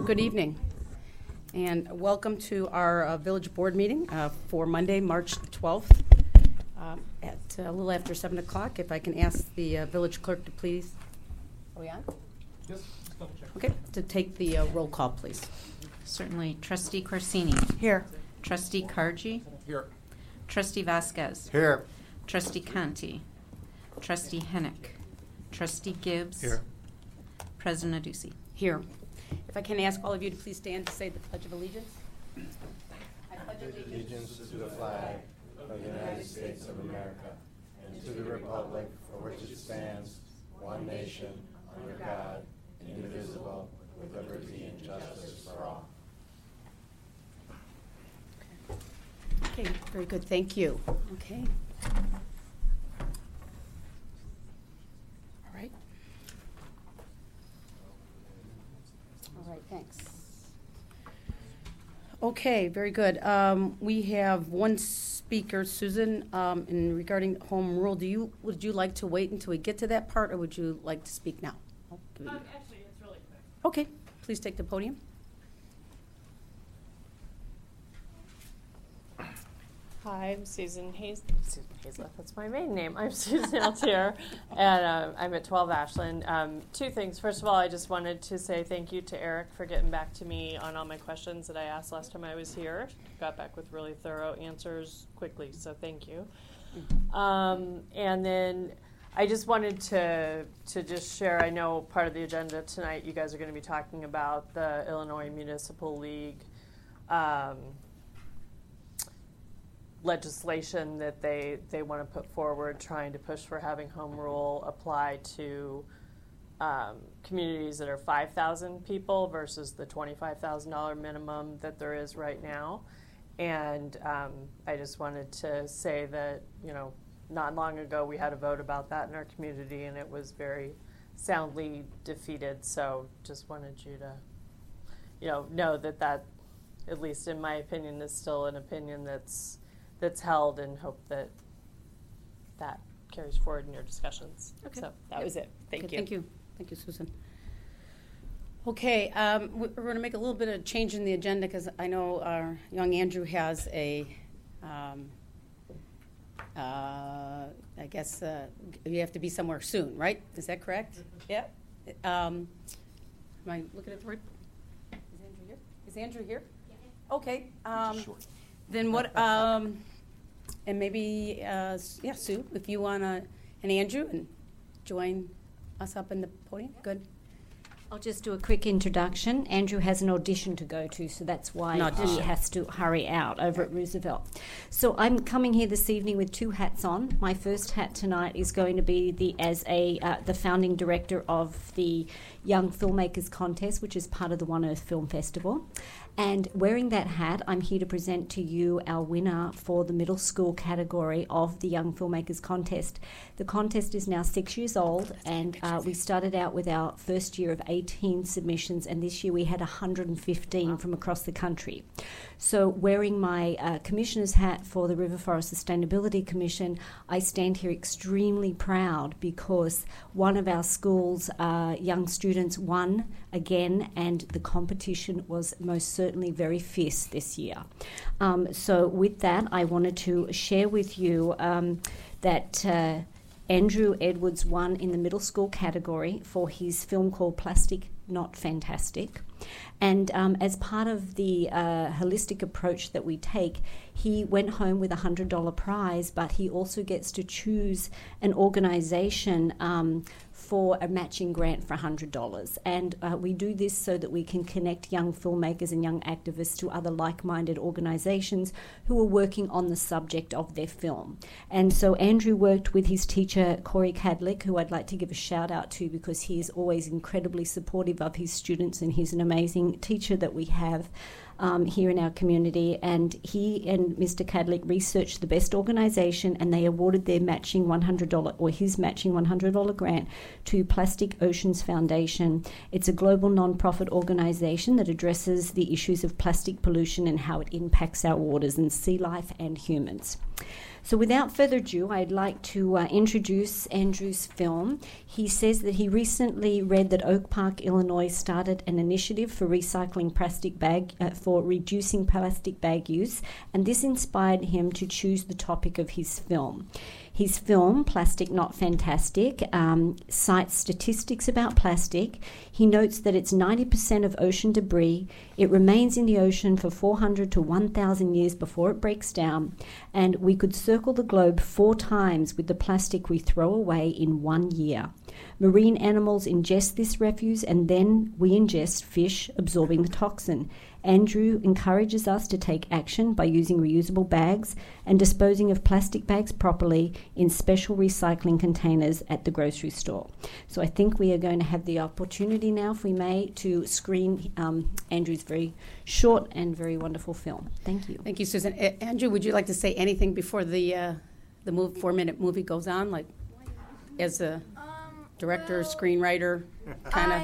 Good evening, and welcome to our village board meeting for Monday, March 12th at a little after 7 o'clock. If I can ask the village clerk to please, are we on? Yes, just double check. Okay, to take the roll call, please. Certainly. Trustee Corsini. Here. Trustee Cargi. Here. Trustee Vasquez. Here. Trustee Conti. Trustee Hennick. Trustee Gibbs. Here. President Adduci. Here. If I can ask all of you to please stand to say the Pledge of Allegiance. I pledge allegiance to the flag of the United States of America and to the republic for which it stands, one nation, under God, indivisible, with liberty and justice for all. Okay, very good. Thank you. Okay. All right. All right, thanks. Okay, very good. We have one speaker, Susan, in regarding home rule. Would you like to wait until we get to that part, or would you like to speak now? Actually, it's really quick. Okay, please take the podium. Hi, I'm Susan Hazlett. That's my maiden name. I'm Susan Altier, and I'm at 12 Ashland. Two things. First of all, I just wanted to say thank you to Eric for getting back to me on all my questions that I asked last time I was here. Got back with really thorough answers quickly, so thank you. And then I just wanted to just share, I know part of the agenda tonight, you guys are going to be talking about the Illinois Municipal League legislation that they want to put forward, trying to push for having home rule apply to communities that are 5,000 people versus the $25,000 minimum that there is right now. And I just wanted to say that, not long ago we had a vote about that in our community, and it was very soundly defeated. So just wanted you to, know that, at least in my opinion, is still an opinion that's held, and hope that carries forward in your discussions. Okay. So that was it. Thank you. Thank you. Thank you, Susan. Okay, we're going to make a little bit of change in the agenda because I know our young Andrew has a, I guess you have to be somewhere soon, right? Is that correct? Yep. Am I looking at the right? Is Andrew here? Is Andrew here? Yeah. Okay. Then what? And maybe, Sue, if you want to, and Andrew, and join us up in the podium. Good. I'll just do a quick introduction. Andrew has an audition to go to, so that's why he has to hurry out over at Roosevelt. So I'm coming here this evening with two hats on. My first hat tonight is going to be the founding director of the Young Filmmakers Contest, which is part of the One Earth Film Festival. And wearing that hat, I'm here to present to you our winner for the middle school category of the Young Filmmakers Contest. The contest is now 6 years old, and we started out with our first year of 18 submissions, and this year we had 115 from across the country. So wearing my commissioner's hat for the River Forest Sustainability Commission, I stand here extremely proud because one of our school's young students won again, and the competition was most certainly very fierce this year. So with that, I wanted to share with you that Andrew Edwards won in the middle school category for his film called Plastic Not Fantastic. And as part of the holistic approach that we take, he went home with a $100 prize, but he also gets to choose an organization for a matching grant for $100. And we do this so that we can connect young filmmakers and young activists to other like-minded organizations who are working on the subject of their film. And so Andrew worked with his teacher, Corey Cadlick, who I'd like to give a shout out to because he is always incredibly supportive of his students, and he's an amazing teacher that we have. here in our community, and he and Mr. Cadlick researched the best organisation, and they awarded their matching $100 or his matching $100 grant to Plastic Oceans Foundation. It's a global non-profit organisation that addresses the issues of plastic pollution and how it impacts our waters and sea life and humans. So without further ado, I'd like to introduce Andrew's film. He says that he recently read that Oak Park, Illinois started an initiative for recycling plastic bag, for reducing plastic bag use, and this inspired him to choose the topic of his film. His film, Plastic Not Fantastic, cites statistics about plastic. He notes that it's 90% of ocean debris. It remains in the ocean for 400 to 1,000 years before it breaks down, and we could circle the globe 4 times with the plastic we throw away in 1 year. Marine animals ingest this refuse, and then we ingest fish absorbing the toxin. Andrew encourages us to take action by using reusable bags and disposing of plastic bags properly in special recycling containers at the grocery store. So I think we are going to have the opportunity now, if we may, to screen Andrew's very short and very wonderful film. Thank you. Thank you, Susan. Andrew, would you like to say anything before the 4-minute movie goes on, like as a director, screenwriter, kind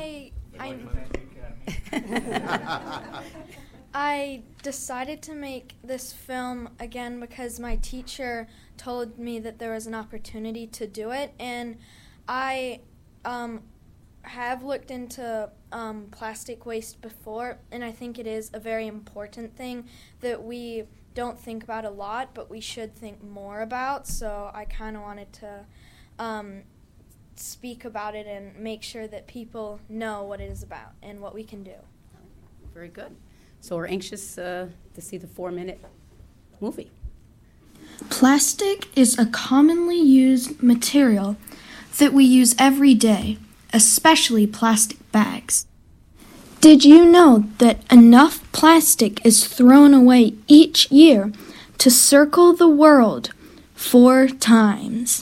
of? I decided to make this film again because my teacher told me that there was an opportunity to do it, and I have looked into plastic waste before, and I think it is a very important thing that we don't think about a lot, but we should think more about. So I kind of wanted to speak about it and make sure that people know what it is about and what we can do. Very good. So we're anxious to see the 4-minute movie. Plastic is a commonly used material that we use every day, especially plastic bags. Did you know that enough plastic is thrown away each year to circle the world 4 times?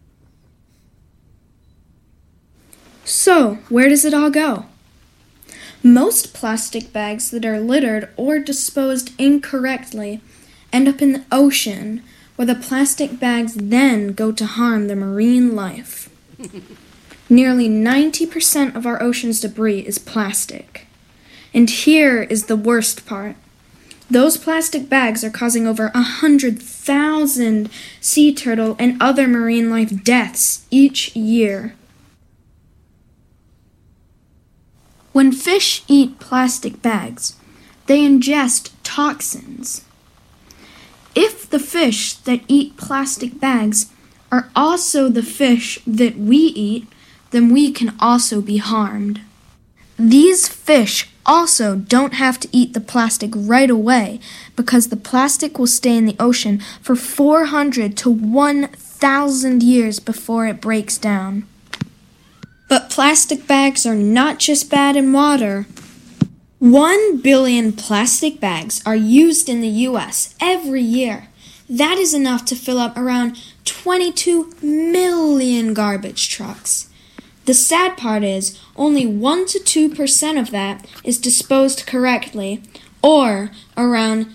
So, where does it all go? Most plastic bags that are littered or disposed incorrectly end up in the ocean, where the plastic bags then go to harm the marine life. Nearly 90% of our ocean's debris is plastic. And here is the worst part. Those plastic bags are causing over 100,000 sea turtle and other marine life deaths each year. When fish eat plastic bags, they ingest toxins. If the fish that eat plastic bags are also the fish that we eat, then we can also be harmed. These fish also don't have to eat the plastic right away because the plastic will stay in the ocean for 400 to 1,000 years before it breaks down. But plastic bags are not just bad in water. 1 billion plastic bags are used in the U.S. every year. That is enough to fill up around 22 million garbage trucks. The sad part is only 1 to 2% of that is disposed correctly, or around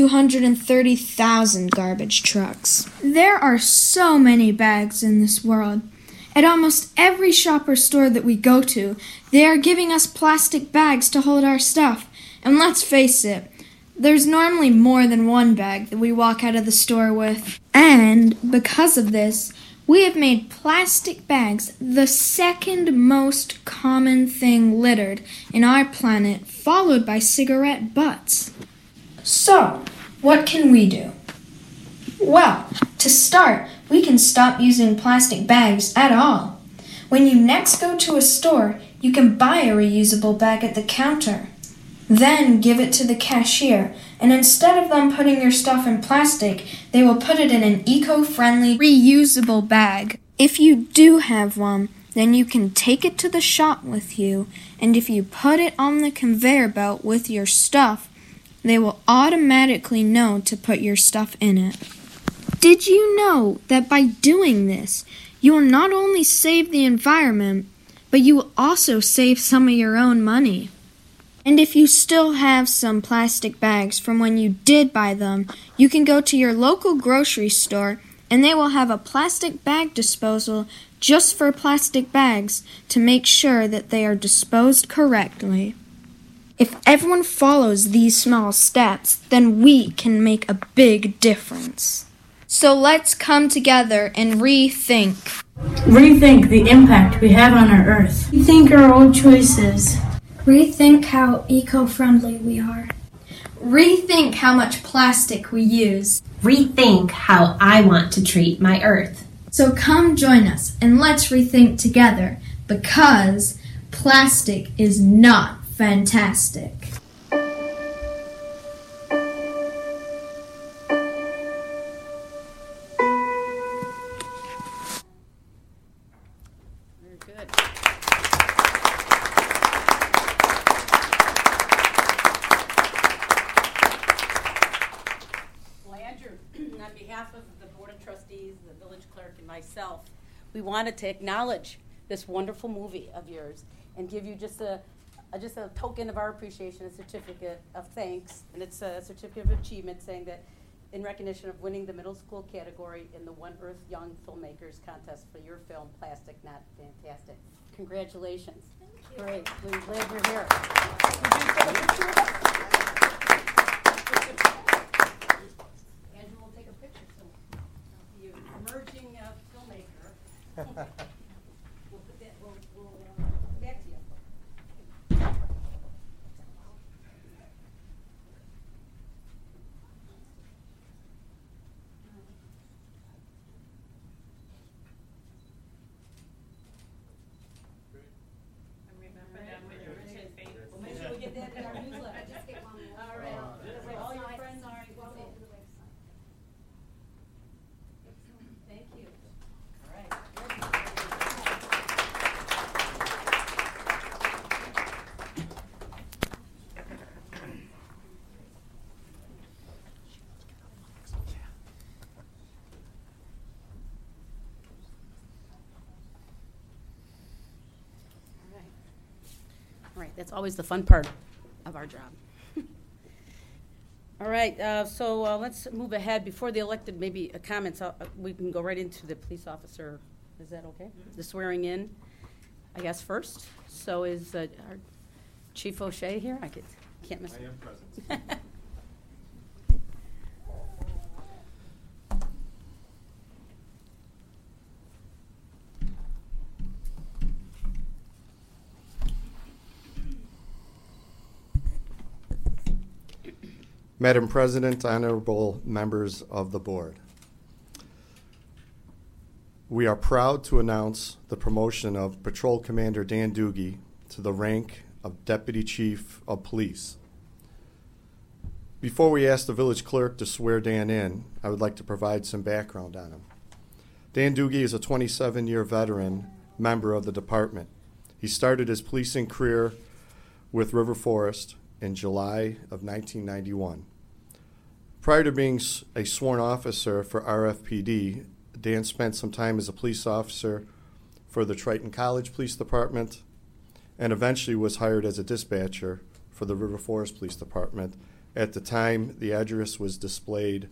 230,000 garbage trucks. There are so many bags in this world. At almost every shop or store that we go to, they are giving us plastic bags to hold our stuff. And let's face it, there's normally more than one bag that we walk out of the store with. And because of this, we have made plastic bags the second most common thing littered in our planet, followed by cigarette butts. So, what can we do? Well, to start, we can stop using plastic bags at all. When you next go to a store, you can buy a reusable bag at the counter. Then give it to the cashier, and instead of them putting your stuff in plastic, they will put it in an eco-friendly, reusable bag. If you do have one, then you can take it to the shop with you, and if you put it on the conveyor belt with your stuff, they will automatically know to put your stuff in it. Did you know that by doing this, you will not only save the environment, but you will also save some of your own money? And if you still have some plastic bags from when you did buy them, you can go to your local grocery store and they will have a plastic bag disposal just for plastic bags to make sure that they are disposed correctly. If everyone follows these small steps, then we can make a big difference. So let's come together and rethink. Rethink the impact we have on our Earth. Rethink our own choices. Rethink how eco-friendly we are. Rethink how much plastic we use. Rethink how I want to treat my Earth. So come join us and let's rethink together, because plastic is not fantastic. Very good. Well, Andrew, on behalf of the Board of Trustees, the village clerk, and myself, we wanted to acknowledge this wonderful movie of yours and give you just a token of our appreciation, a certificate of thanks, and it's a certificate of achievement saying that in recognition of winning the middle school category in the One Earth Young Filmmakers Contest for your film, Plastic Not Fantastic. Congratulations. Great. We're glad you're here. Andrew will take a picture, so you emerging filmmaker. We'll put that, we'll back to you. We'll make sure we get that in our newsletter. All right. All your friends are Thank you. All right. All right, that's always the fun part of our job. All right, so let's move ahead. Before the elected, maybe comments, we can go right into the police officer. Is that okay? Mm-hmm. The swearing in, I guess, first. So is our Chief O'Shea here? Can't miss. I am present. Madam President, honorable members of the board, we are proud to announce the promotion of Patrol Commander Dan Doogie to the rank of Deputy Chief of Police. Before we ask the village clerk to swear Dan in, I would like to provide some background on him. Dan Doogie is a 27-year veteran member of the department. He started his policing career with River Forest in July of 1991. Prior to being a sworn officer for RFPD, Dan spent some time as a police officer for the Triton College Police Department and eventually was hired as a dispatcher for the River Forest Police Department. At the time, the address was displayed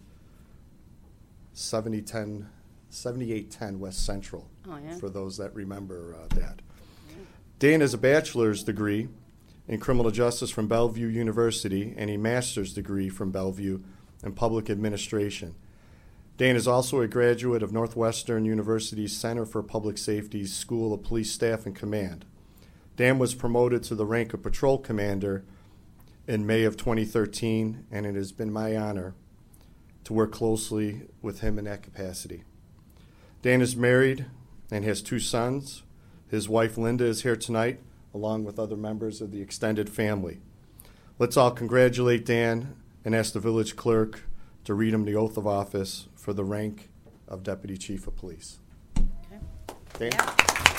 7810 West Central, for those that remember that. Dan has a bachelor's degree in criminal justice from Bellevue University and a master's degree from Bellevue in public administration. Dan is also a graduate of Northwestern University's Center for Public Safety's School of Police Staff and Command. Dan was promoted to the rank of patrol commander in May of 2013, and it has been my honor to work closely with him in that capacity. Dan is married and has 2 sons. His wife Linda is here tonight, along with other members of the extended family. Let's all congratulate Dan and ask the village clerk to read him the oath of office for the rank of Deputy Chief of Police. Okay. Dan? Yeah.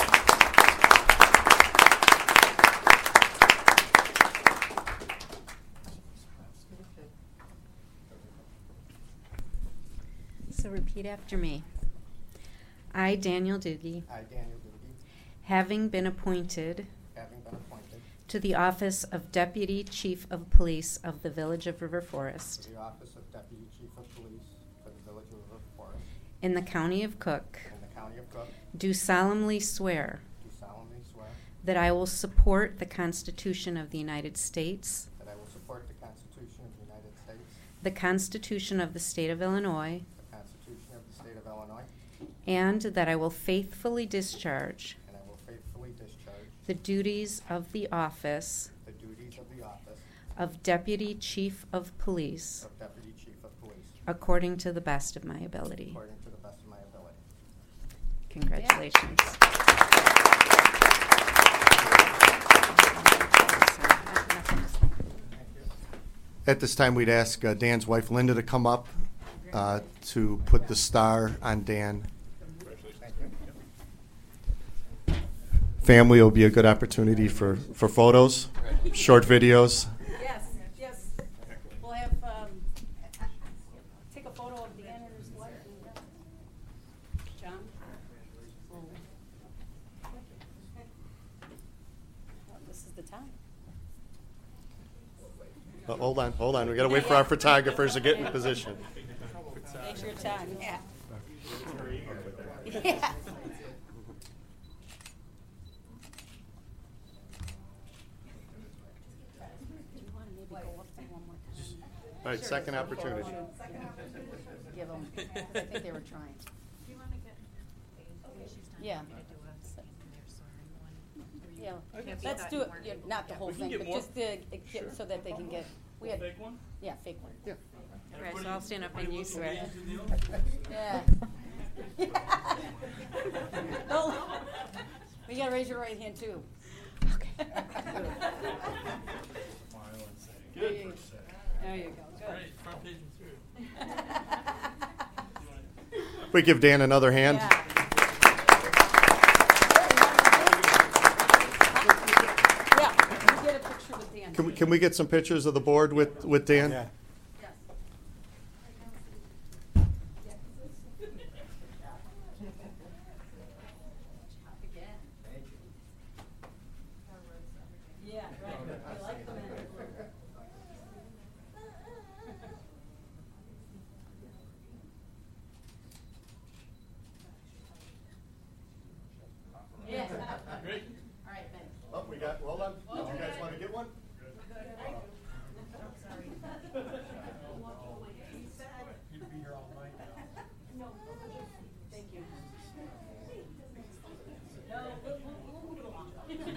So repeat after me. I, Daniel Doogie, I, Daniel Doogie, having been appointed to the office of Deputy Chief of Police of the Village of River Forest to the office of Deputy Chief of Police for the Village of River Forest in the County of Cook, in the County of Cook, do solemnly swear do solemnly swear that I will support the Constitution of the United States, that I will support the Constitution of the United States, the Constitution of the State of Illinois, the Constitution of the State of Illinois, and that I will faithfully discharge and I will faithfully discharge the duties of the office the duties of the office of Deputy Chief of Police of Deputy Chief of Police according to the best of my ability. according to the best of my ability. Congratulations. At this time, we'd ask Dan's wife, Linda, to come up to put the star on Dan. Family will be a good opportunity for photos, short videos. Yes, yes. We'll have, take a photo of Dan and his wife. John? Well, this is the time. Hold on. We got to wait for our photographers to get in position. Take your time, yeah. Yeah. All right, second opportunity. Give them, I think they were trying. Yeah. Yeah, let's do it, yeah, not the whole thing, but just so that they can get, we had. Fake one? Yeah, fake one. Yeah. All right, so I'll stand up and you swear. Yeah. Oh, you gotta raise your right hand too. Okay. Good. There you go, good. Great, front page and through. We give Dan another hand. Yeah. Yeah, get a picture with Dan. Can we get some pictures of the board with Dan? Yes. Yeah, right. I like the man. Yeah. Great. All right, thanks. Oh, hold on. Do you guys want to get one? Thank you. We'll move it along.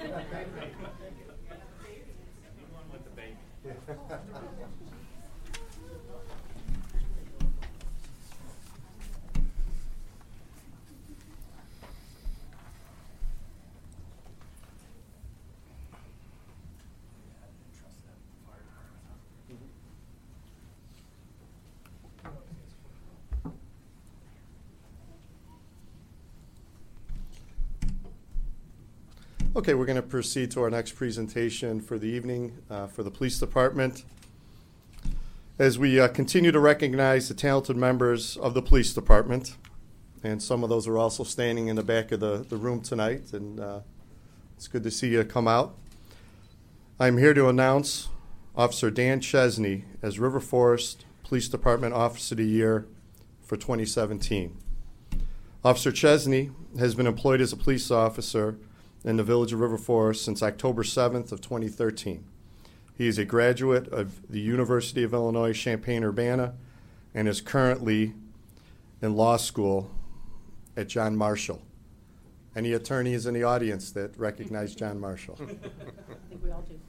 Okay, we're going to proceed to our next presentation for the evening for the police department. As we continue to recognize the talented members of the police department, and some of those are also standing in the back of the room tonight, and it's good to see you come out. I'm here to announce Officer Dan Chesney as River Forest Police Department Officer of the Year for 2017. Officer Chesney has been employed as a police officer in the Village of River Forest since October 7th of 2013. He is a graduate of the University of Illinois Champaign-Urbana and is currently in law school at John Marshall. Any attorneys in the audience that recognize John Marshall? I think we all do.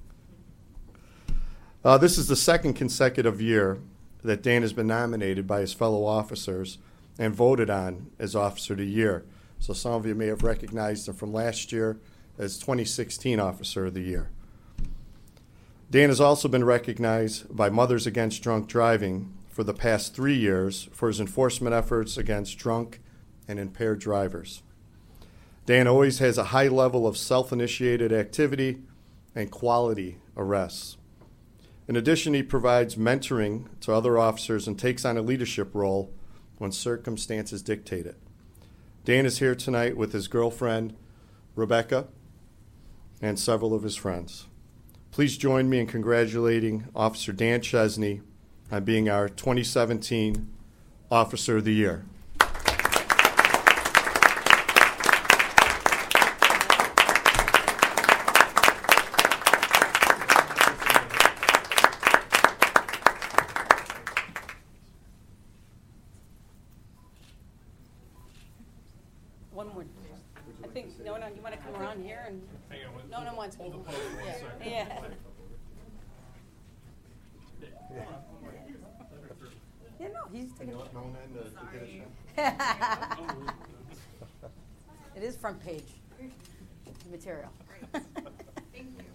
This is the second consecutive year that Dan has been nominated by his fellow officers and voted on as Officer of the Year. So some of you may have recognized him from last year as 2016 Officer of the Year. Dan has also been recognized by Mothers Against Drunk Driving for the past 3 years for his enforcement efforts against drunk and impaired drivers. Dan always has a high level of self-initiated activity and quality arrests. In addition, he provides mentoring to other officers and takes on a leadership role when circumstances dictate it. Dan is here tonight with his girlfriend, Rebecca, and several of his friends. Please join me in congratulating Officer Dan Chesney on being our 2017 Officer of the Year. One more. I think, no, you want to come around here and, no one wants. Hold the pose for 1 second. Yeah. Yeah, no, he's taking. It is front page material. Thank you.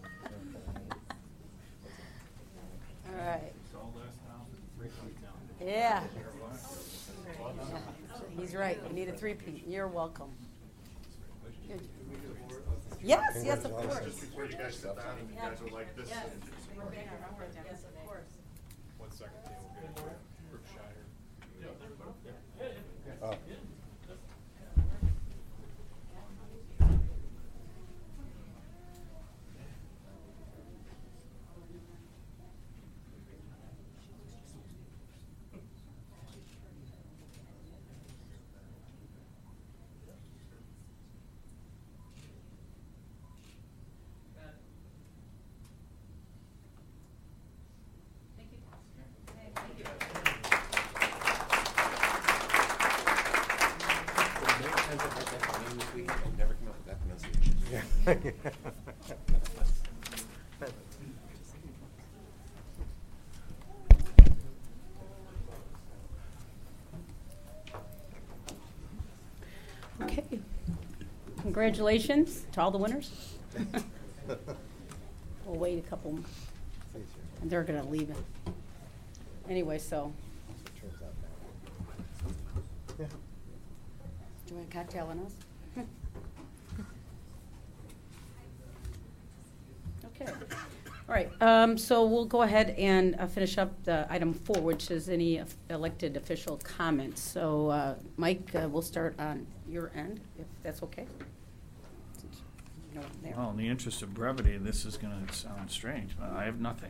All right. Yeah. He's right. We need a three-peat. You're welcome. Good. Yes, yes, of course. Just before you guys sit down, you guys would like this. Yes, of course. 1 second, Brookshire. Oh. Okay. Congratulations to all the winners. We'll wait a couple, and they're going to leave it. Anyway, so. Do you want a cocktail on us? Okay. All right. So we'll go ahead and finish up the item 4, which is any elected official comments. So, Mike, we'll start on your end, if that's okay. Since you know I'm there. Well, in the interest of brevity, this is going to sound strange, but I have nothing.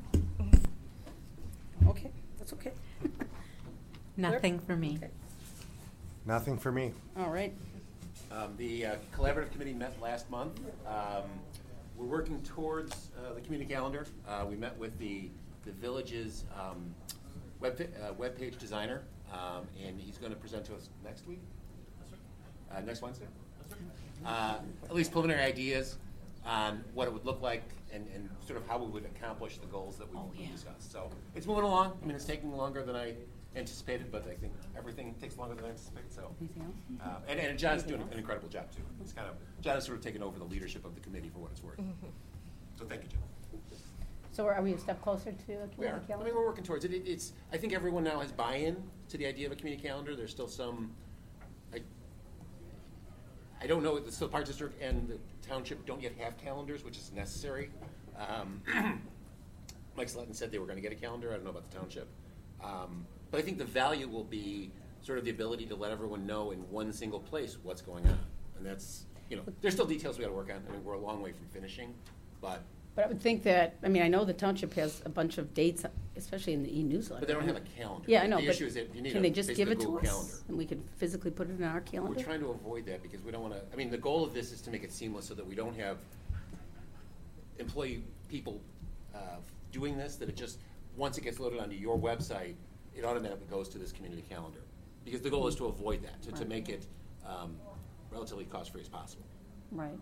Okay, that's okay. Nothing for me. Okay. Nothing for me. All right. The collaborative committee met last month. We're working towards the community calendar. We met with the village's web page designer, and he's going to present to us next week, next Wednesday. At least preliminary ideas on what it would look like and sort of how we would accomplish the goals that we discussed. So it's moving along. I mean, it's taking longer than I anticipated, but I think everything takes longer than I anticipated. So, and John's doing an incredible job too. It's John has sort of taken over the leadership of the committee for what it's worth. So thank you, John. So are we a step closer to a community We are. calendar? I mean, we're working towards it. It's. I think everyone now has buy-in to the idea of a community calendar. There's still some. I don't know. The Park District and the township don't yet have calendars, which is necessary. Mike Sletton said they were going to get a calendar. I don't know about the township. But I think the value will be sort of the ability to let everyone know in one single place what's going on. And that's, there's still details we got to work on. I mean, we're a long way from finishing, but I would think that, I mean, I know the township has a bunch of dates, especially in the e-newsletter. But they don't have a calendar. Yeah, I know, The but issue is that you need can they just give it to us? calendar. And we could physically put it in our calendar? We're trying to avoid that because we don't want to, I mean, the goal of this is to make it seamless so that we don't have employee people doing this, that it just, once it gets loaded onto your website, it automatically goes to this community calendar. Because the goal is to avoid that, to make it relatively cost-free as possible. Right.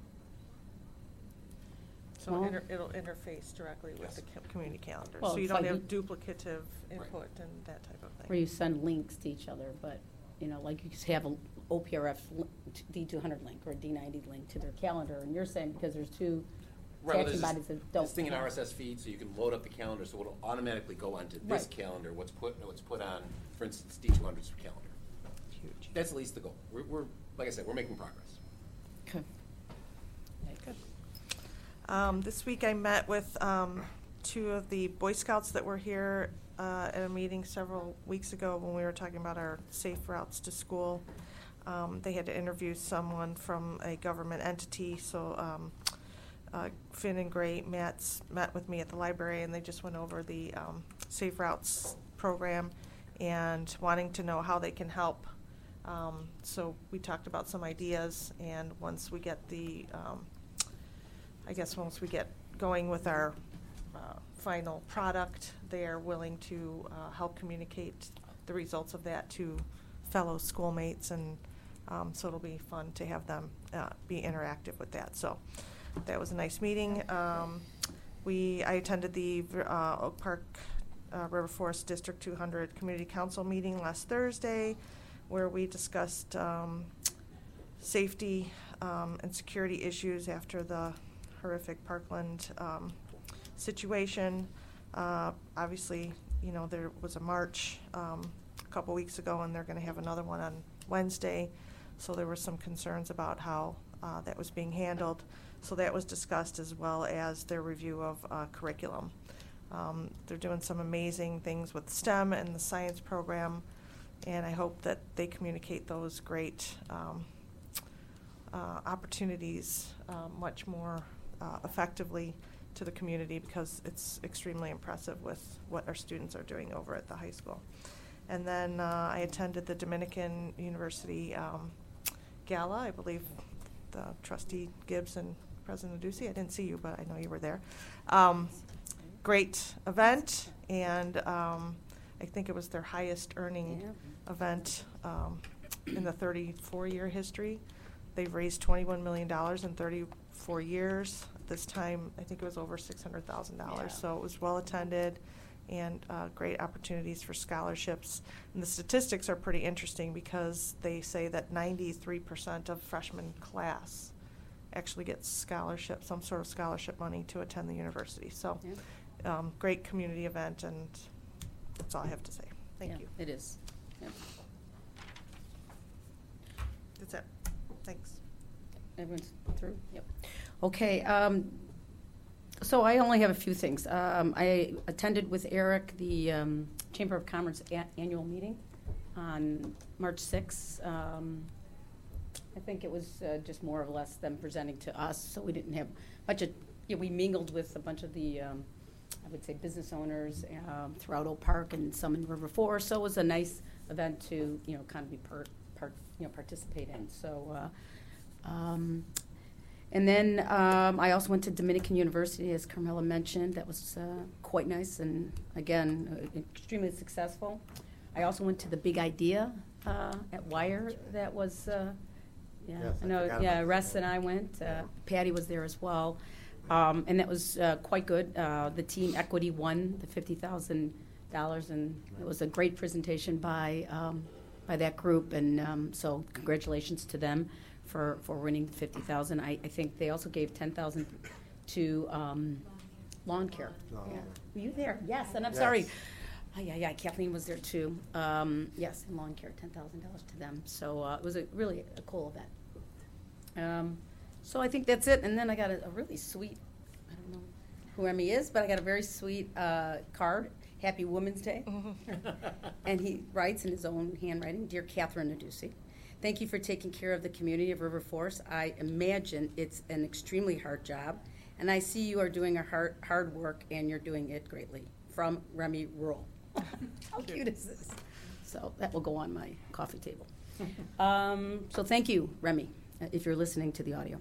So it'll interface directly with the community calendar. Well, so you it's don't like have duplicative input and that type of thing. Where you send links to each other, but, like you just have an OPRF D200 link or a D90 link to their calendar, and you're saying because there's two taxing bodies that don't. This thing in RSS feed, so you can load up the calendar, so it'll automatically go onto this calendar, what's put on, for instance, D200's calendar. Huge. That's at least the goal. We're like I said, we're making progress. Okay. Good. This week I met with 2 of the Boy Scouts that were here at a meeting several weeks ago when we were talking about our safe routes to school. They had to interview someone from a government entity, so Finn and Gray met with me at the library, and they just went over the Safe Routes program and wanting to know how they can help. So we talked about some ideas, and once we get once we get going with our final product, they are willing to help communicate the results of that to fellow schoolmates, and so it'll be fun to have them be interactive with that. So that was a nice meeting. I attended the Oak Park River Forest District 200 Community Council meeting last Thursday, where we discussed safety and security issues after the horrific Parkland situation. Obviously, there was a march a couple weeks ago, and they're going to have another one on Wednesday. So there were some concerns about how that was being handled. So that was discussed, as well as their review of curriculum. They're doing some amazing things with STEM and the science program, and I hope that they communicate those great opportunities much more effectively to the community, because it's extremely impressive with what our students are doing over at the high school. And then I attended the Dominican University Gala. I believe the trustee Gibbs and President Ducey. I didn't see you, but I know you were there. Great event, and I think it was their highest earning event in the 34-year history. They've raised $21 million in 34 years. This time, I think it was over $600,000. So it was well attended, and great opportunities for scholarships. And the statistics are pretty interesting, because they say that 93% of freshman class actually gets scholarship, some sort of scholarship money to attend the university. So great community event, and that's all I have to say. Thank you. It is. Yep. That's it. Thanks. Everyone's through? Yep. Okay. So I only have a few things. I attended with Eric the Chamber of Commerce annual meeting on March 6th. I think it was just more or less them presenting to us, so we didn't have much of, we mingled with a bunch of the, I would say, business owners throughout Oak Park and some in River Forest, so it was a nice event to, kind of be participate in. So, and then I also went to Dominican University, as Carmela mentioned. That was quite nice, and again, extremely successful. I also went to the Big Idea at Wire. That was, Yes, I know, Russ and I went. Patty was there as well, and that was quite good. The team Equity won the $50,000, and it was a great presentation by that group, and so congratulations to them for winning the $50,000. I think they also gave $10,000 to lawn care. Were you there? Yes, and I'm sorry. Yeah, Kathleen was there too. Yes, and lawn care, $10,000 to them. So it was really a cool event. So I think that's it. And then I got a really sweet, I don't know who Remy is, but I got a very sweet card. Happy Women's Day. And he writes in his own handwriting, Dear Catherine Nadusi, thank you for taking care of the community of River Forest. I imagine it's an extremely hard job, and I see you are doing a hard work, and you're doing it greatly. From Remy Rural. How cute is this? So that will go on my coffee table. So thank you, Remy, if you're listening to the audio.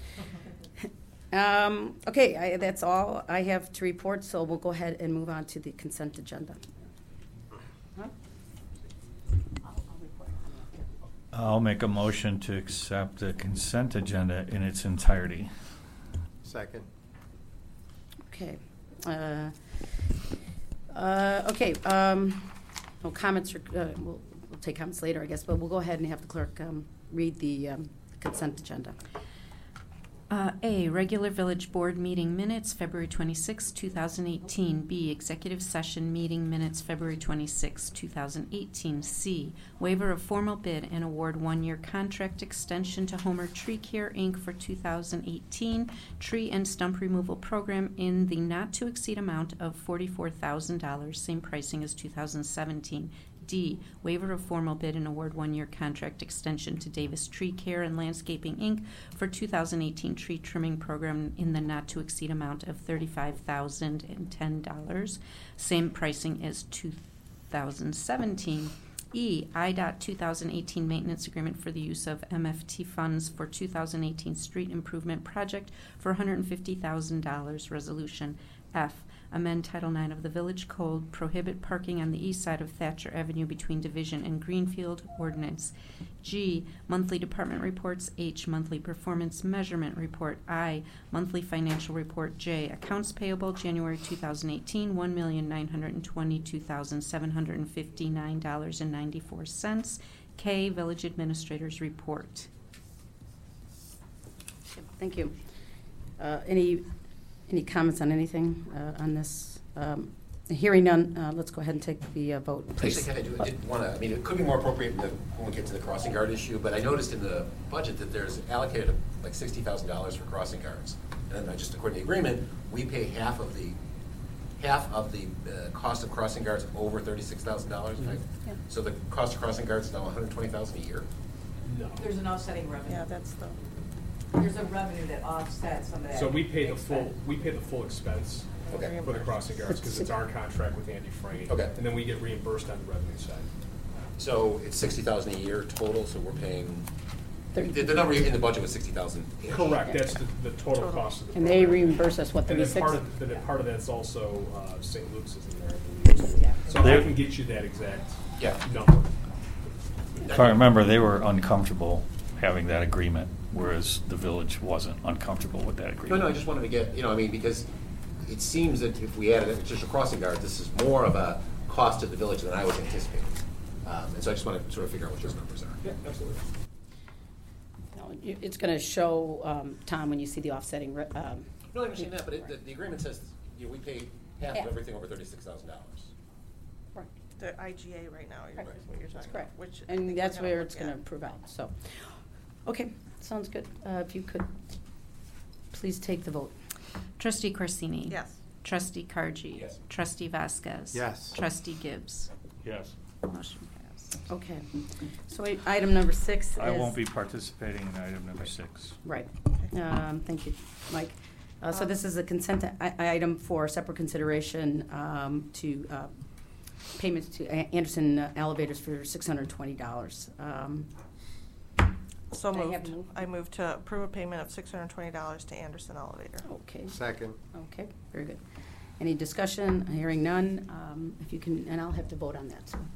Okay, that's all I have to report, so we'll go ahead and move on to the consent agenda. I'll make a motion to accept the consent agenda in its entirety. Second. Okay. No comments, we'll take comments later, I guess, but we'll go ahead and have the clerk read the consent agenda. A, regular village board meeting minutes, February 26, 2018. B, executive session meeting minutes, February 26, 2018. C, waiver of formal bid and award 1-year contract extension to Homer Tree Care, Inc. for 2018 tree and stump removal program in the not to exceed amount of $44,000, same pricing as 2017. D, waiver of formal bid and award 1-year contract extension to Davis Tree Care and Landscaping, Inc. for 2018 tree trimming program in the not-to-exceed amount of $35,010. Same pricing as 2017. E, IDOT 2018 maintenance agreement for the use of MFT funds for 2018 street improvement project for $150,000 resolution. F, amend Title IX of the Village Code, prohibit parking on the east side of Thatcher Avenue between Division and Greenfield ordinance. G, monthly department reports. H, monthly performance measurement report. I, monthly financial report. J, accounts payable January 2018, $1,922,759.94. K, village administrator's report. Thank you. Any comments on anything on this? Hearing none, let's go ahead and take the vote, please. Actually, I did want to, I mean, it could be more appropriate when we get to the crossing guard issue, but I noticed in the budget that there's allocated like $60,000 for crossing guards. And then just according to the agreement, we pay half of the cost of crossing guards over $36,000. Right? Yeah. So the cost of crossing guards is now $120,000 a year. No. There's an offsetting revenue. Yeah, that's the. There's a revenue that offsets some of that. So we pay the full expense Okay. for the crossing guards because it's our contract with Andy Frayne. Okay. And then we get reimbursed on the revenue side. So it's $60,000 a year total. So we're paying. The number in the budget was $60,000. Correct. That's the total cost of the And program. they reimburse us, what, 36? And then part of that's also St. Luke's is in there, I believe. Yeah. So I can get you that exact number. If I remember, they were uncomfortable having that agreement, whereas the village wasn't uncomfortable with that agreement. No, I just wanted to get, because it seems that if we added just a crossing guard, this is more of a cost to the village than I was anticipating. And so I just want to sort of figure out what those numbers are. Yeah, absolutely. It's going to show, Tom, when you see the offsetting. No, I understand that, but the agreement says we pay half of everything over $36,000. Right. The IGA right now, Right. is what you're talking Correct. about. Which And that's where it's going to prove out. So, okay, sounds good. If you could please take the vote. Trustee Corsini. Yes. Trustee Cargi. Yes. Trustee Vasquez. Yes. Trustee Gibbs. Yes. Motion passed. Okay. So item number 6 is. I won't be participating in item number 6. Right. Thank you, Mike. So this is a consent item for separate consideration to payments to Anderson Elevators for $620. So Can I have moved. a move? I move to approve a payment of $620 to Anderson Elevator. Okay. Second. Okay, very good. Any discussion? Hearing none. If you can, and I'll have to vote on that. So.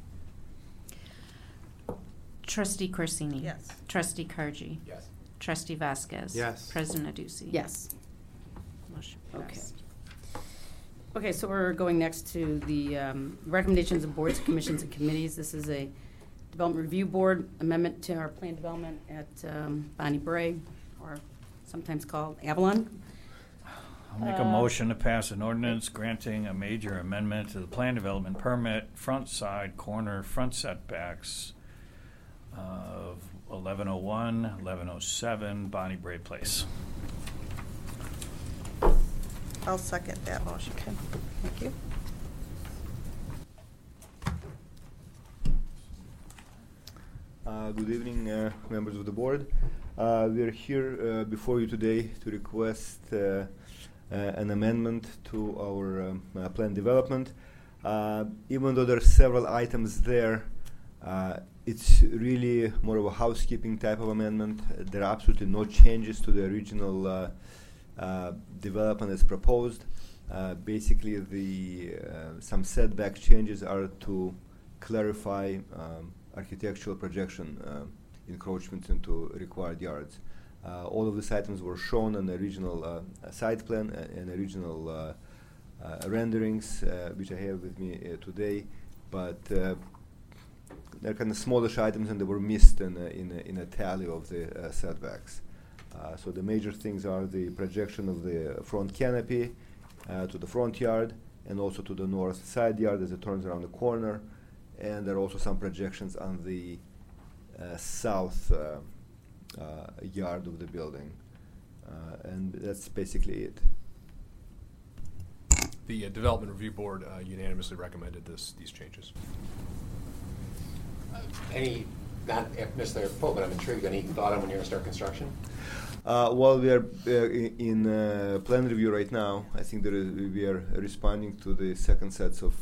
Trustee Corsini. Yes. Trustee Cargi. Yes. Trustee Vasquez. Yes. President Adduci. Yes. Motion Okay. passed. Okay, so we're going next to the recommendations of boards, commissions, and committees. This is a Development Review Board amendment to our plan development at Bonnie Bray, or sometimes called Avalon. I'll make a motion to pass an ordinance granting a major amendment to the plan development permit, front side corner front setbacks of 1101, 1107 Bonnie Bray Place. I'll second that motion. Okay, thank you. Good evening, members of the board. We are here before you today to request an amendment to our plan development. Even though there are several items there, it's really more of a housekeeping type of amendment. There are absolutely no changes to the original development as proposed. Basically, some setback changes are to clarify architectural projection encroachments into required yards. All of these items were shown on the original site plan and original renderings, which I have with me today, but they're kind of smallish items and they were missed in a tally of the setbacks. So the major things are the projection of the front canopy to the front yard and also to the north side yard as it turns around the corner. And there are also some projections on the south yard of the building. And that's basically it. The Development Review Board unanimously recommended these changes. Any, not necessarily full, but I'm intrigued. Any thought on when you're going to start construction? Well, we are in plan review right now. I think we are responding to the second set of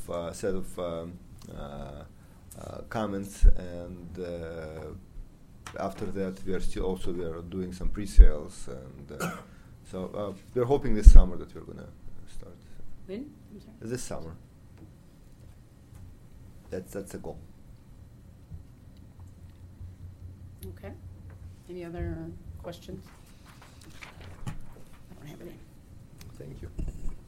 comments, and after that, we are doing some pre-sales, and so we're hoping this summer that we're going to start. When? I'm sorry. This summer. That's the goal. Okay. Any other questions? I don't have any. Thank you.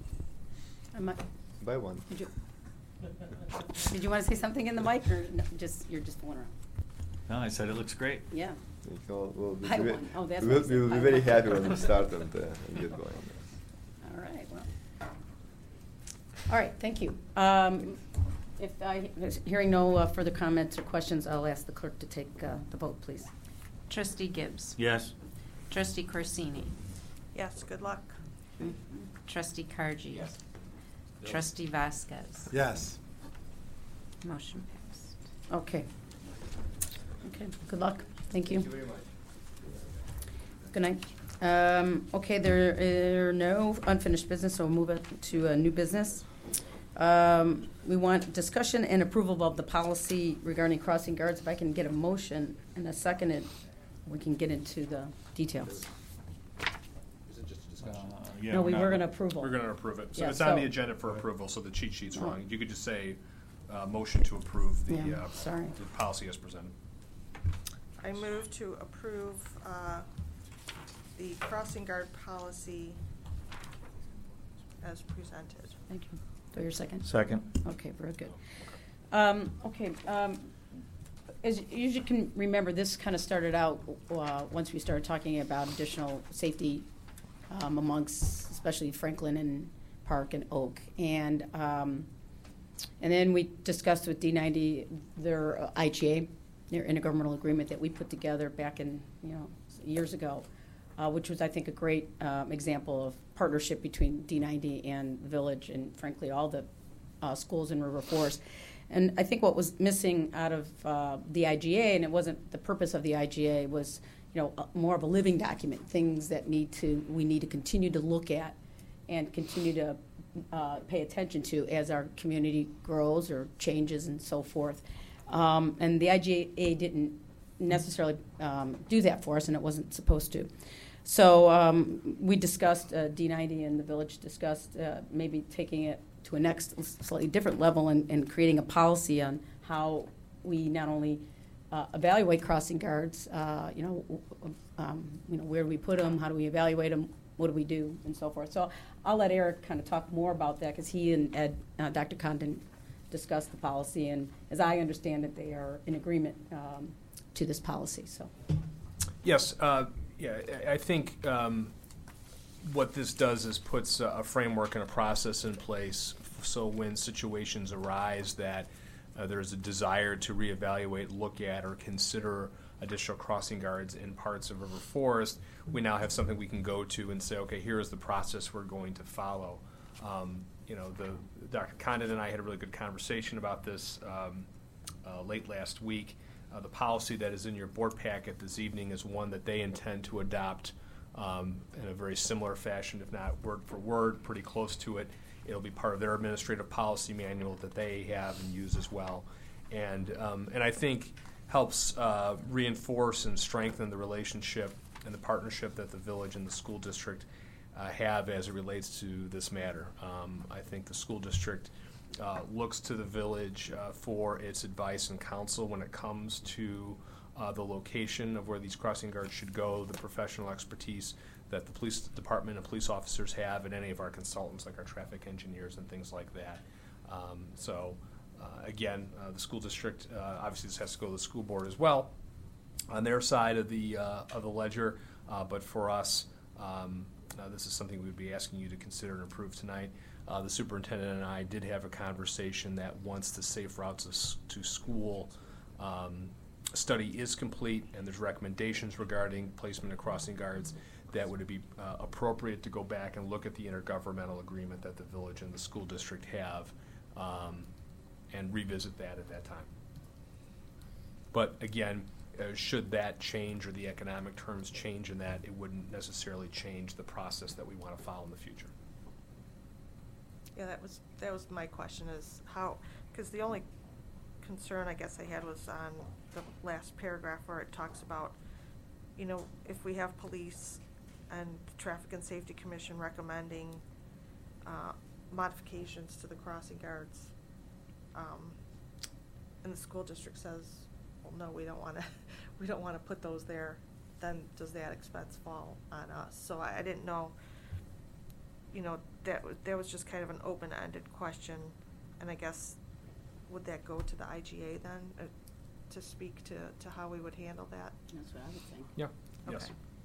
By one. Did you want to say something in the mic, or no, you're just fooling around? No, I said it looks great. Yeah. We'll be we'll very happy when we start and get going. All right. Well. All right. Thank you. If hearing no further comments or questions, I'll ask the clerk to take the vote, please. Trustee Gibbs. Yes. Trustee Corsini. Yes, good luck. Mm-hmm. Trustee Cargi. Yes. Trustee Vasquez. Yes. Motion passed. Okay. Okay. Good luck. Thank you. Thank you very much. Good night. Okay, there are no unfinished business, so we'll move it to a new business. We want discussion and approval of the policy regarding crossing guards. If I can get a motion and a second, we can get into the details. Is it just a discussion? Yeah, No, we were going to approval. We're going to approve it. So Yeah, it's on the agenda for approval, so the cheat sheet's wrong. You could just say, motion to approve the the policy as presented. I move to approve the crossing guard policy as presented. Thank you. For your second? Second. Okay, very good. As you can remember, this kind of started out once we started talking about additional safety amongst especially Franklin and Park and Oak. And then we discussed with D90 their IGA, their intergovernmental agreement that we put together back in years ago, which was, I think, a great example of partnership between D90 and the village, and frankly all the schools in River Forest. And I think what was missing out of the IGA, and it wasn't the purpose of the IGA, was more of a living document, things that we need to continue to look at and continue to pay attention to as our community grows or changes and so forth. And the IGA didn't necessarily do that for us, and it wasn't supposed to. So we discussed, D90 and the village discussed maybe taking it to a next slightly different level and creating a policy on how we not only evaluate crossing guards, where do we put them, how do we evaluate them, what do we do, and so forth. So I'll let Eric kind of talk more about that, because he and Ed, Dr. Condon, discussed the policy, and as I understand it, they are in agreement to this policy. So. Yes, I think what this does is puts a framework and a process in place so when situations arise that there's a desire to reevaluate, look at, or consider additional crossing guards in parts of River Forest, we now have something we can go to and say, okay, here is the process we're going to follow. Dr. Condon and I had a really good conversation about this late last week. The policy that is in your board packet this evening is one that they intend to adopt in a very similar fashion, if not word for word, pretty close to it. It'll be part of their administrative policy manual that they have and use as well. And I think helps reinforce and strengthen the relationship and the partnership that the village and the school district have as it relates to this matter. I think the school district looks to the village for its advice and counsel when it comes to the location of where these crossing guards should go, the professional expertise that the police department and police officers have, and any of our consultants like our traffic engineers and things like that. Again, the school district, obviously this has to go to the school board as well on their side of the ledger, but for us, this is something we'd be asking you to consider and approve tonight. The superintendent and I did have a conversation that once the Safe Routes to School study is complete and there's recommendations regarding placement of crossing guards, that would be appropriate to go back and look at the intergovernmental agreement that the village and the school district have and revisit that at that time. But again, should that change or the economic terms change in that, it wouldn't necessarily change the process that we want to follow in the future. Yeah, that was my question, is how, because the only concern I guess I had was on the last paragraph where it talks about, you know, if we have police and Traffic and Safety Commission recommending modifications to the crossing guards, and the school district says, well, no, we don't want to put those there, then does that expense fall on us? So I didn't know, you know, that was just kind of an open-ended question, and I guess would that go to the IGA then to speak to how we would handle that? That's what I would think. Yeah. Okay.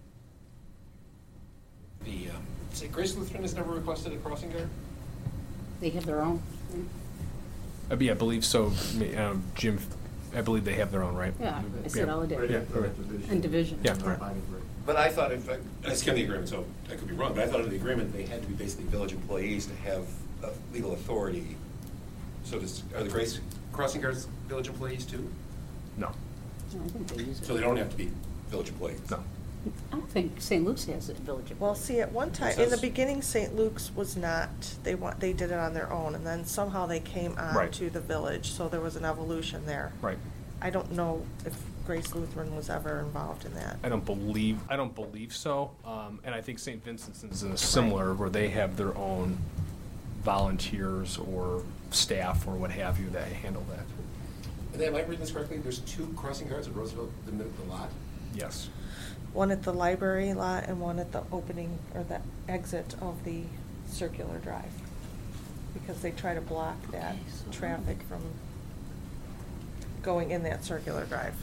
Yes. Say Grace Lutheran has never requested a crossing guard? They have their own. I believe so. Jim, I believe they have their own, right? Yeah, I said all day. Yeah. And division. Yeah. Right. But I thought, I skimmed the agreement, so I could be wrong, but I thought under the agreement they had to be basically village employees to have legal authority. So are the Grace Crossing Guards village employees too? No. I think they use it. So they don't have to be village employees? No. I don't think St. Luke's has a village. Well, see, at one time, in the beginning, St. Luke's was not, they did it on their own, and then somehow they came on Right. to the village, so there was an evolution there. Right. I don't know if Grace Lutheran was ever involved in that. I don't believe so. And I think St. Vincent's is in a similar where they have their own volunteers or staff or what have you that handle that. And am I reading this correctly? There's 2 crossing guards at Roosevelt, the lot? Yes. One at the library lot and one at the opening or the exit of the circular drive. Because they try to block that traffic from going in that circular drive.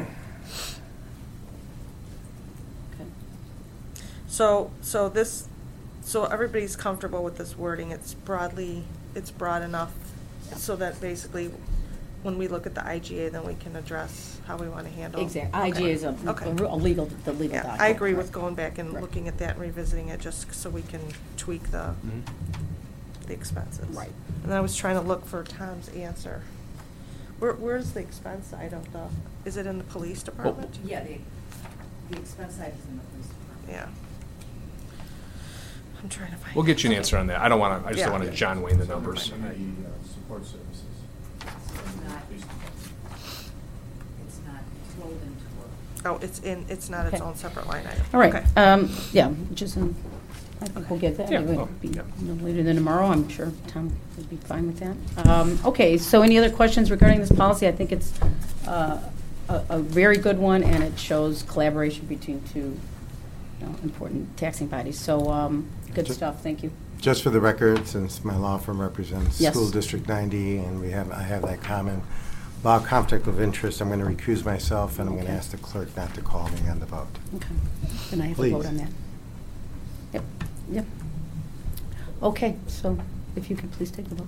Okay. So everybody's comfortable with this wording. It's broad enough so that basically when we look at the IGA, then we can address how we want to handle. Exactly. Okay. IGA is the legal Yeah, document. I agree with Right. going back and Right. looking at that and revisiting it just so we can tweak the expenses. Right. And then I was trying to look for Tom's answer. Where's the expense side of is it in the police department? Yeah, the expense side is in the police department. Yeah. I'm trying to find. We'll get you an answer on that. I just Yeah. don't want to John Wayne the numbers. Support services. It's not rolled into Oh, it's not its Okay. own separate line item. All right. Okay. Yeah, just, I think we'll get that. Yeah. It would Oh, be yeah. no later than tomorrow. I'm sure Tom would be fine with that. Okay, so any other questions regarding this policy? I think it's a very good one, and it shows collaboration between two important taxing bodies. So, good stuff. Thank you. Just for the record, since my law firm represents Yes. School District 90, and I have that comment about conflict of interest, I'm going to recuse myself, and I'm going to Okay. ask the clerk not to call me on the vote. Okay. Then I have Please. a vote on that. Yep. Okay, so if you could please take the vote.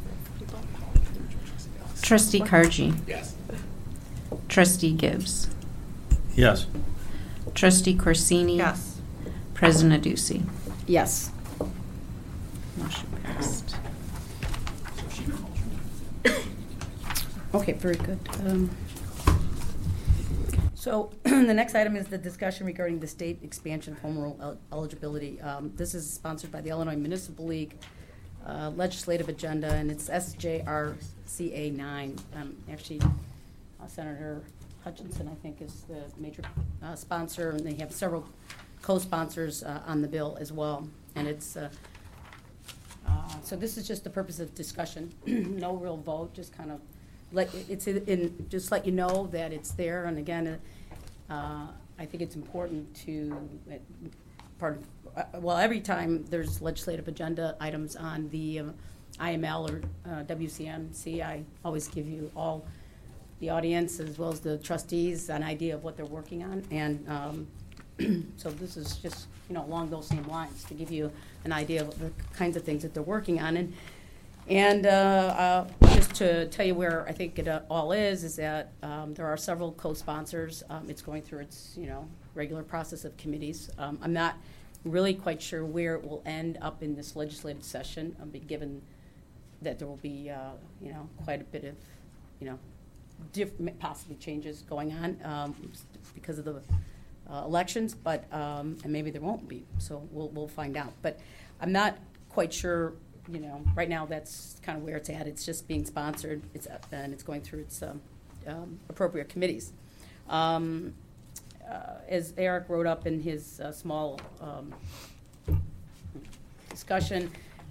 Trustee Cargi. Yes. Trustee Gibbs. Yes. Trustee Corsini. Yes. President Adducey. Yes. Motion passed. Okay, very good. So the next item is the discussion regarding the state expansion of home rule eligibility. This is sponsored by the Illinois Municipal League legislative agenda, and it's SJRCA 9. Actually, Senator Hutchinson, I think, is the major sponsor, and they have several co-sponsors on the bill as well. And it's so this is just the purpose of discussion, no real vote, just kind of just let you know that it's there. And again, I think it's important to every time there's legislative agenda items on the IML or WCMC, I always give you all the audience as well as the trustees an idea of what they're working on. And so this is just along those same lines to give you an idea of the kinds of things that they're working on. And just to tell you where I think it all is that there are several co-sponsors. It's going through its regular process of committees. I'm not really quite sure where it will end up in this legislative session, given that there will be quite a bit of possibly changes going on because of the elections, but and maybe there won't be. So we'll find out. But I'm not quite sure. Right now that's kind of where it's at. It's just being sponsored. And it's going through its appropriate committees. As Eric wrote up in his small discussion,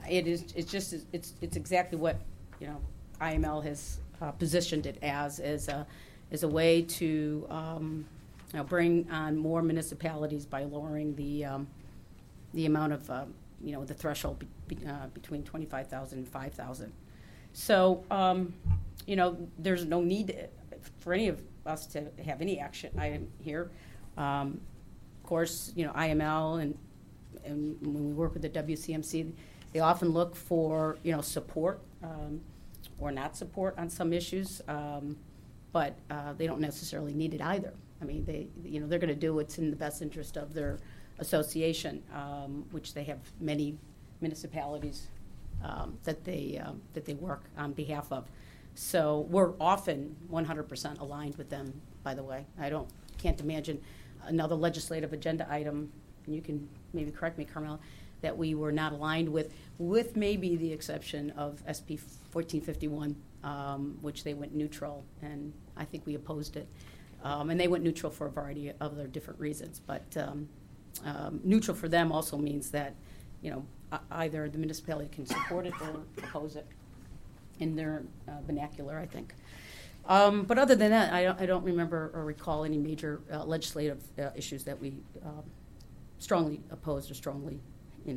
it's exactly what IML has positioned it as a way to bring on more municipalities by lowering the amount of the threshold between 25,000 and 5,000. So there's no need for any of us to have any action item here. Of course, IML and when we work with the WCMC, they often look for support or not support on some issues, but they don't necessarily need it either. I mean, they're going to do what's in the best interest of their association, which they have many municipalities that they work on behalf of. So we're often 100% aligned with them. By the way, can't imagine another legislative agenda item, and you can maybe correct me, Carmel, that we were not aligned with maybe the exception of SB 1451, which they went neutral, and I think we opposed it. And they went neutral for a variety of other different reasons. But neutral for them also means that, either the municipality can support it or oppose it in their vernacular, I think. But other than that, I don't remember or recall any major legislative issues that we strongly opposed or strongly, we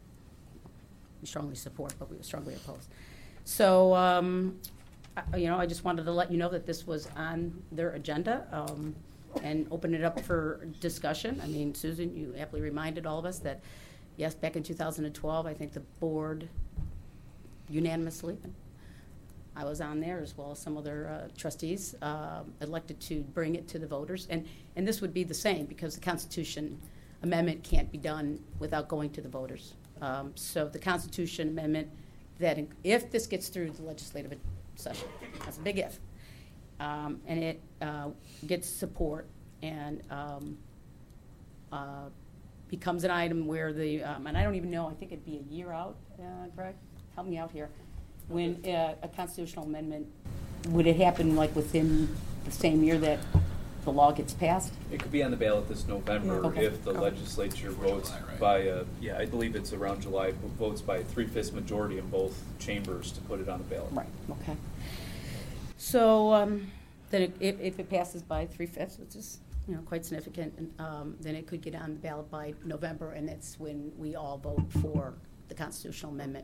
strongly support, but we strongly oppose. So, I just wanted to let you know that this was on their agenda and open it up for discussion. I mean, Susan, you aptly reminded all of us that, yes, back in 2012, I think the board unanimously, I was on there as well as some other trustees, elected to bring it to the voters. And this would be the same because the Constitution amendment can't be done without going to the voters. So the Constitution amendment, that if this gets through the legislative session, that's a big if, and it gets support and becomes an item where and I don't even know, I think it'd be a year out, Greg, help me out here, when a constitutional amendment, would it happen like within the same year that the law gets passed? It could be on the ballot this November if the legislature votes by, I believe it's around July, votes by 3/5 majority in both chambers to put it on the ballot. Right, okay. So then if it passes by 3/5, which is quite significant, then it could get on the ballot by November, and that's when we all vote for the constitutional amendment,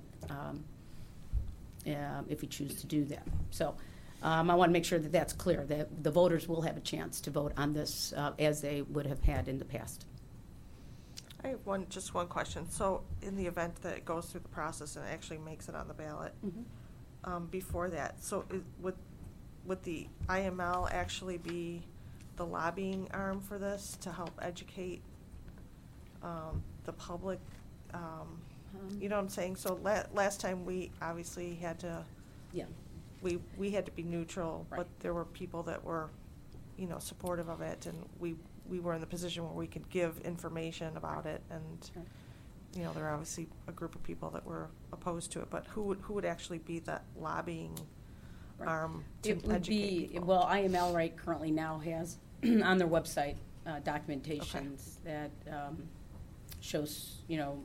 if we choose to do that. So I want to make sure that that's clear, that the voters will have a chance to vote on this as they would have had in the past. I have just one question. So in the event that it goes through the process and actually makes it on the ballot, before that, so would the IML actually be the lobbying arm for this to help educate the public? You know what I'm saying? So last time we obviously had to, we had to be neutral, but there were people that were, supportive of it, and we were in the position where we could give information about it, and there are obviously a group of people that were opposed to it. But who would actually be the lobbying arm to educate people? Well, IML currently now has on their website documentations that shows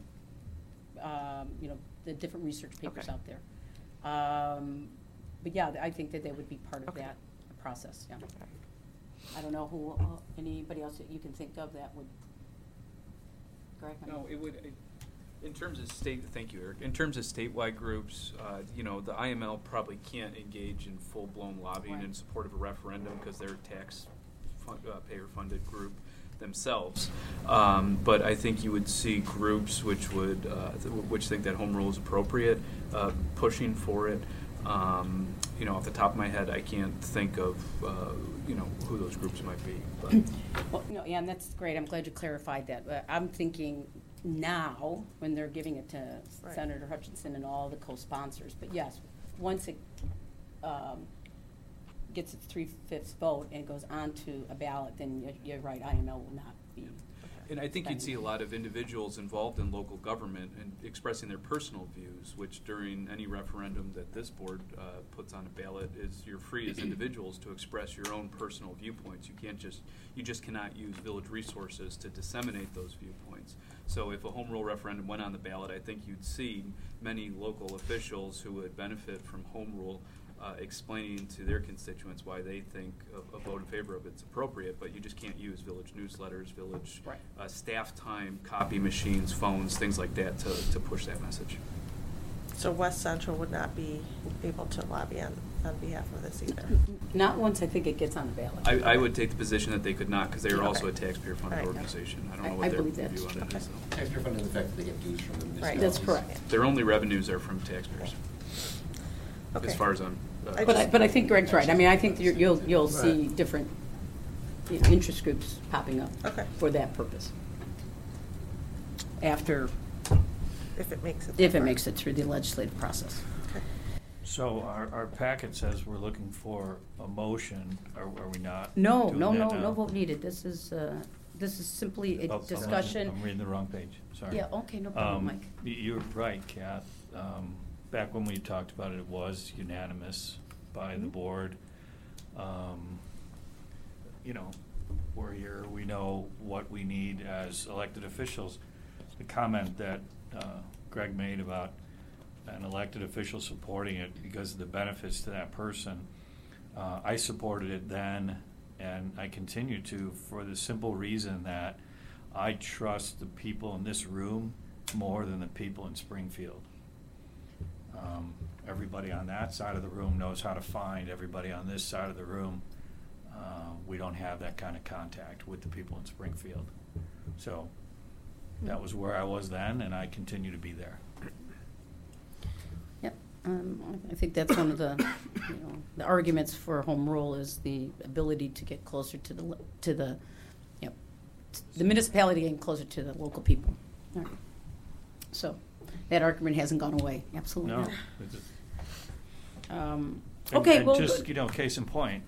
the different research papers out there. But yeah, I think that they would be part of that process. Yeah. I don't know who anybody else that you can think of that would. Greg? No, it would. In terms of thank you, Eric. In terms of statewide groups, the IML probably can't engage in full-blown lobbying in support of a referendum because they're a taxpayer-funded group themselves. But I think you would see groups which think that home rule is appropriate, pushing for it. Off the top of my head, I can't think of who those groups might be. But. Well, and that's great. I'm glad you clarified that. I'm thinking now when they're giving it to Senator Hutchinson and all the co-sponsors. But yes, once it gets its 3/5 vote and goes on to a ballot, then you're right, IML will not be. And I think you'd see a lot of individuals involved in local government and expressing their personal views, which during any referendum that this board puts on a ballot is you're free as individuals to express your own personal viewpoints. You just cannot use village resources to disseminate those viewpoints. So if a home rule referendum went on the ballot, I think you'd see many local officials who would benefit from home rule explaining to their constituents why they think a vote in favor of it's appropriate, but you just can't use village newsletters, village staff time, copy machines, phones, things like that to push that message. So West Central would not be able to lobby on behalf of this either? Not once I think it gets on the ballot. I would take the position that they could not, because they are also a taxpayer-funded organization. I don't know what their view on it is. Taxpayer funded, the fact that they get dues from the municipalities. That's correct. Their only revenues are from taxpayers. As far as I'm. But I think Greg's right. I mean, I think you'll see different interest groups popping up for that purpose. After, if it makes it through the legislative process. Okay. So our packet says we're looking for a motion. Are we not? No vote needed. This is simply a discussion. I'm reading the wrong page. Sorry. Yeah. Okay. No problem, Mike. You're right, Kath. Back when we talked about it, it was unanimous by the board. We're here. We know what we need as elected officials. The comment that Greg made about an elected official supporting it because of the benefits to that person, I supported it then, and I continue to, for the simple reason that I trust the people in this room more than the people in Springfield. Everybody on that side of the room knows how to find everybody on this side of the room. We don't have that kind of contact with the people in Springfield. So that was where I was then, and I continue to be there. Yep. I think that's one of the arguments for home rule is the ability to get closer to the municipality getting closer to the local people. All right. So that argument hasn't gone away. Absolutely no. not. Okay, well, just case in point,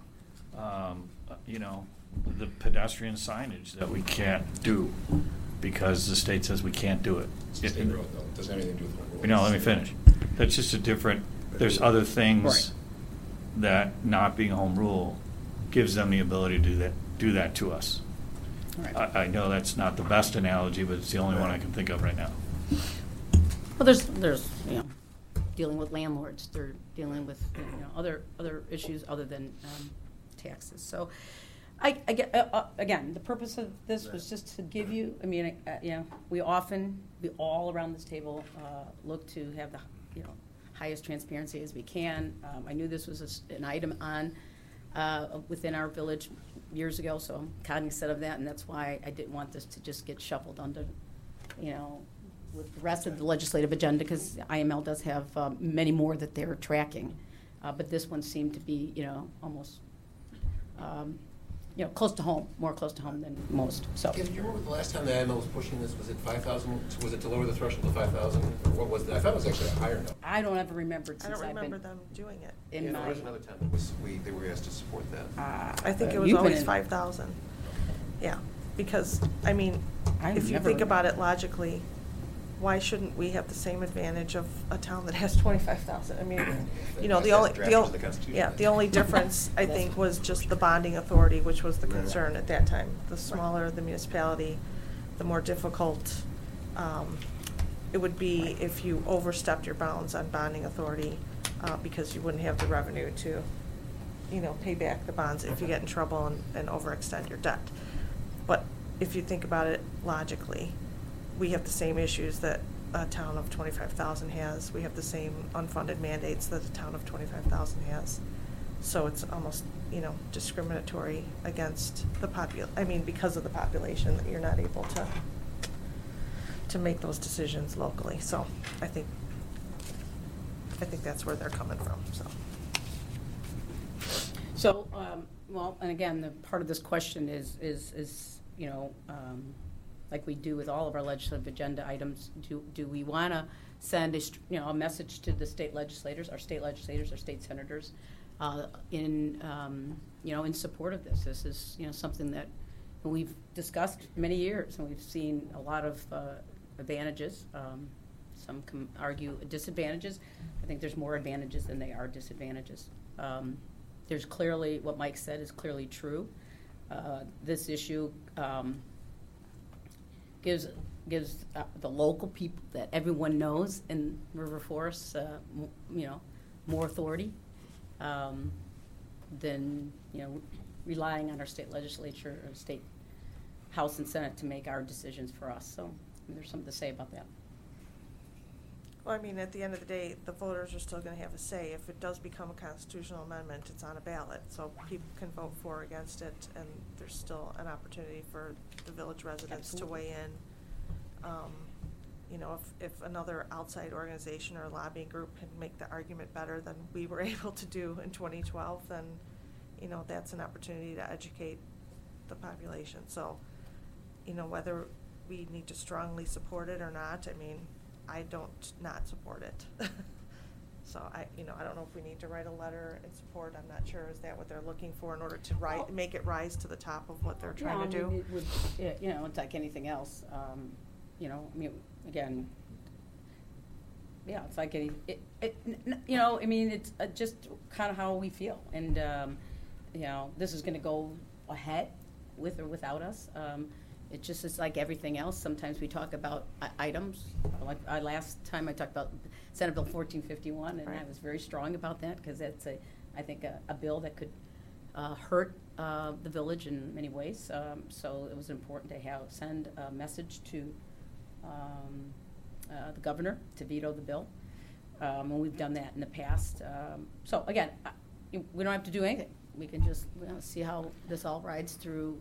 the pedestrian signage that we can't do because the state says we can't do it. It's a state road, though. It doesn't have anything to do with the rules. Let me finish. That's just a different. There's other things that not being home rule gives them the ability to do that to us. Right. I know that's not the best analogy, but it's the only one I can think of right now. Well, there's dealing with landlords. They're dealing with other issues other than taxes. So, I get again, the purpose of this was just to give you. I mean, we all around this table look to have the highest transparency as we can. I knew this was an item on within our village years ago, so I'm cognizant of that, and that's why I didn't want this to just get shuffled under, with the rest of the legislative agenda, because IML does have many more that they're tracking, but this one seemed to be, almost, close to home, more close to home than most. So. Do you remember the last time the IML was pushing this? Was it 5,000? Was it to lower the threshold to 5,000? What was that? I thought it was actually a higher number. I don't ever remember it since I don't remember them doing it. There was another time they were asked to support that. I think it was always 5,000. Yeah, because if you think about it logically, why shouldn't we have the same advantage of a town that has 25,000? I mean, the only difference I think was just the bonding authority, which was the concern at that time. The smaller the municipality, the more difficult it would be if you overstepped your bounds on bonding authority, because you wouldn't have the revenue to, pay back the bonds if you get in trouble and overextend your debt. But if you think about it logically, we have the same issues that a town of 25,000 has. We have the same unfunded mandates that a town of 25,000 has. So it's almost, discriminatory against the because of the population, that you're not able to make those decisions locally. So I think that's where they're coming from. So, and again, the part of this question is like we do with all of our legislative agenda items, do we want to send a message to the state legislators, our state senators, in support of this. This is, something that we've discussed many years, and we've seen a lot of advantages. Some can argue disadvantages. I think there's more advantages than they are disadvantages. There's clearly, what Mike said is clearly true. This issue gives the local people that everyone knows in River Forest, more authority than relying on our state legislature or state House and Senate to make our decisions for us. So there's something to say about that. Well, I mean, at the end of the day, the voters are still going to have a say. If it does become a constitutional amendment, it's on a ballot, so people can vote for or against it, and there's still an opportunity for the village residents to weigh in. If another outside organization or lobbying group can make the argument better than we were able to do in 2012, then, that's an opportunity to educate the population. So, whether we need to strongly support it or not, I mean, I don't not support it. So I don't know if we need to write a letter in support. I'm not sure. Is that what they're looking for in order to make it rise to the top of what they're trying to do? It would, it's like anything else. Again, it's like it's just kind of how we feel, and this is going to go ahead with or without us. It just is like everything else. Sometimes we talk about items. Like last time I talked about Senate Bill 1451, and I was very strong about that because that's I think a bill that could hurt the village in many ways. So it was important to send a message to the governor to veto the bill, and we've done that in the past. So again, we don't have to do anything. We can just see how this all rides through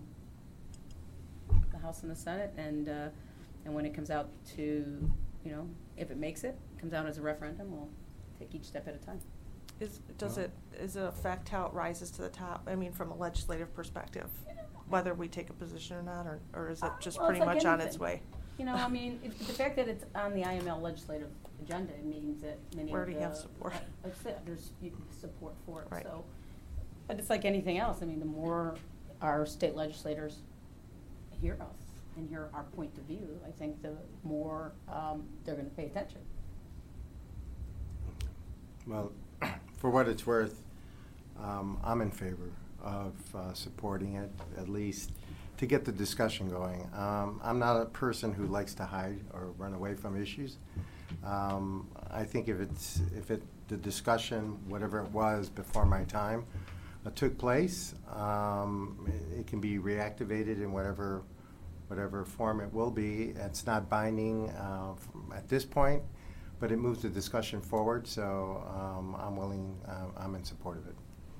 the House and the Senate, and when it comes out to, if it makes it, comes out as a referendum, we'll take each step at a time. Does it affect how it rises to the top? I mean, from a legislative perspective, whether we take a position or not, or is it just pretty much on its way? The fact that it's on the IML legislative agenda means that many Where do you have support? That's it. There's support for it. Right. So, but it's like anything else. I mean, the more our state legislators hear us and hear our point of view, I think the more they're going to pay attention. Well, for what it's worth, I'm in favor of supporting it, at least to get the discussion going. I'm not a person who likes to hide or run away from issues. I think if the discussion, whatever it was before my time, took place, it can be reactivated in whatever form it will be. It's not binding at this point, but it moves the discussion forward, so I'm in support of it.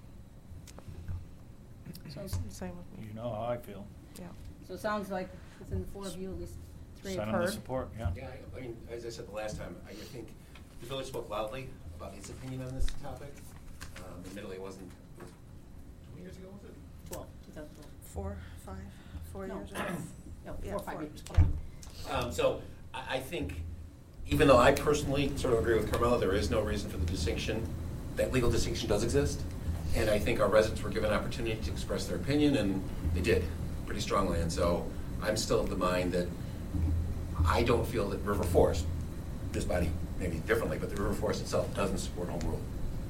So same with me. You know how I feel. Yeah. So it sounds like within the four of you, at least three have Send them heard. the support, yeah. Yeah, I mean, as I said the last time, I think the village spoke loudly about its opinion on this topic. Admittedly, it wasn't, 20 years ago, was it? 2012. 4 No. years ago. No, Yeah, 4 or 5 4. years. Yeah. So I think, even though I personally sort of agree with Carmela, there is no reason for the distinction. That legal distinction does exist. And I think our residents were given an opportunity to express their opinion, and they did pretty strongly. And so I'm still of the mind that I don't feel that River Forest, this body maybe differently, but the River Forest itself doesn't support home rule.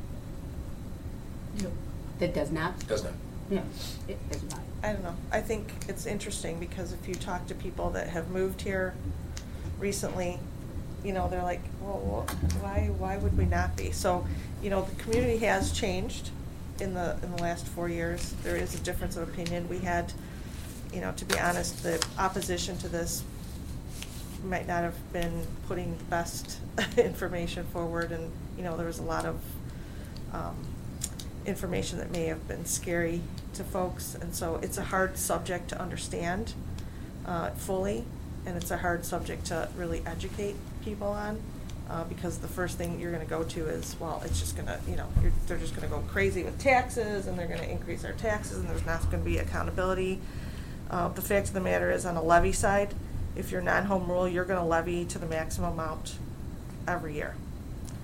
That does not? Does not. Yeah, it does not. I don't know. I think it's interesting because if you talk to people that have moved here recently, they're like, well, why would we not be? So, the community has changed in the last 4 years. There is a difference of opinion. We had, to be honest, the opposition to this might not have been putting the best information forward, and there was a lot of information that may have been scary to folks, and so it's a hard subject to understand fully, and it's a hard subject to really educate people on, because the first thing you're going to go to is, well, it's just going to, they're just going to go crazy with taxes, and they're going to increase our taxes, and there's not going to be accountability. The fact of the matter is, on the levy side, if you're non-home rule, you're going to levy to the maximum amount every year.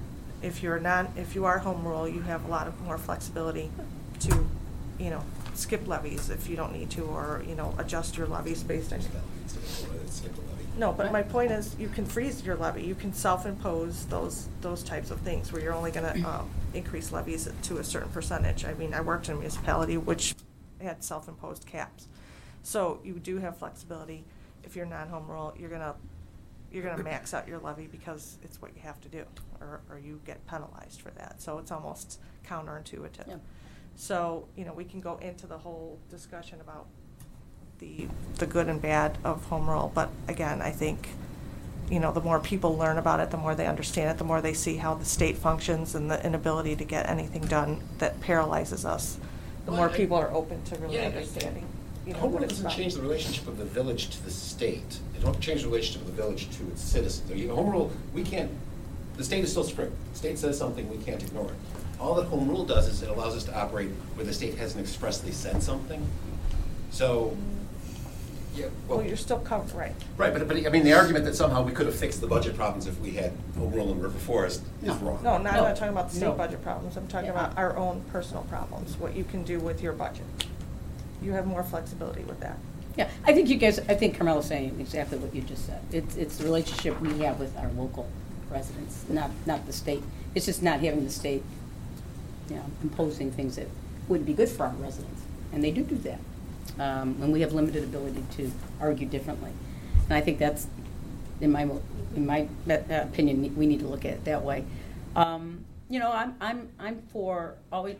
If you are home rule, you have a lot of more flexibility to, skip levies if you don't need to, or, adjust your levies based on. No, but my point is, you can freeze your levy. You can self-impose those types of things where you're only going to increase levies to a certain percentage. I mean, I worked in a municipality which had self-imposed caps, so you do have flexibility. If you're non-home rule, you're gonna max out your levy because it's what you have to do, or you get penalized for that. So it's almost counterintuitive. Yeah. So we can go into the whole discussion about the good and bad of home rule, but again, I think the more people learn about it, the more they understand it, the more they see how the state functions and the inability to get anything done that paralyzes us, the more people are open to really understanding. Home rule doesn't change the relationship of the village to the state. It don't change the relationship of the village to its citizens. Home rule, the state is still supreme. The state says something, we can't ignore it. All that home rule does is it allows us to operate where the state hasn't expressly said something. So, yeah. Well, you're still covered, right? Right, but I mean, the argument that somehow we could have fixed the budget problems if we had home rule in River Forest is wrong. No, I'm not talking about the state budget problems. I'm talking about our own personal problems, what you can do with your budget. You have more flexibility with that. Yeah, I think Carmela's saying exactly what you just said. It's the relationship we have with our local residents, not the state. It's just not having the state, imposing things that wouldn't be good for our residents, and they do that. And we have limited ability to argue differently, and I think that's, in my opinion, we need to look at it that way. I'm for always.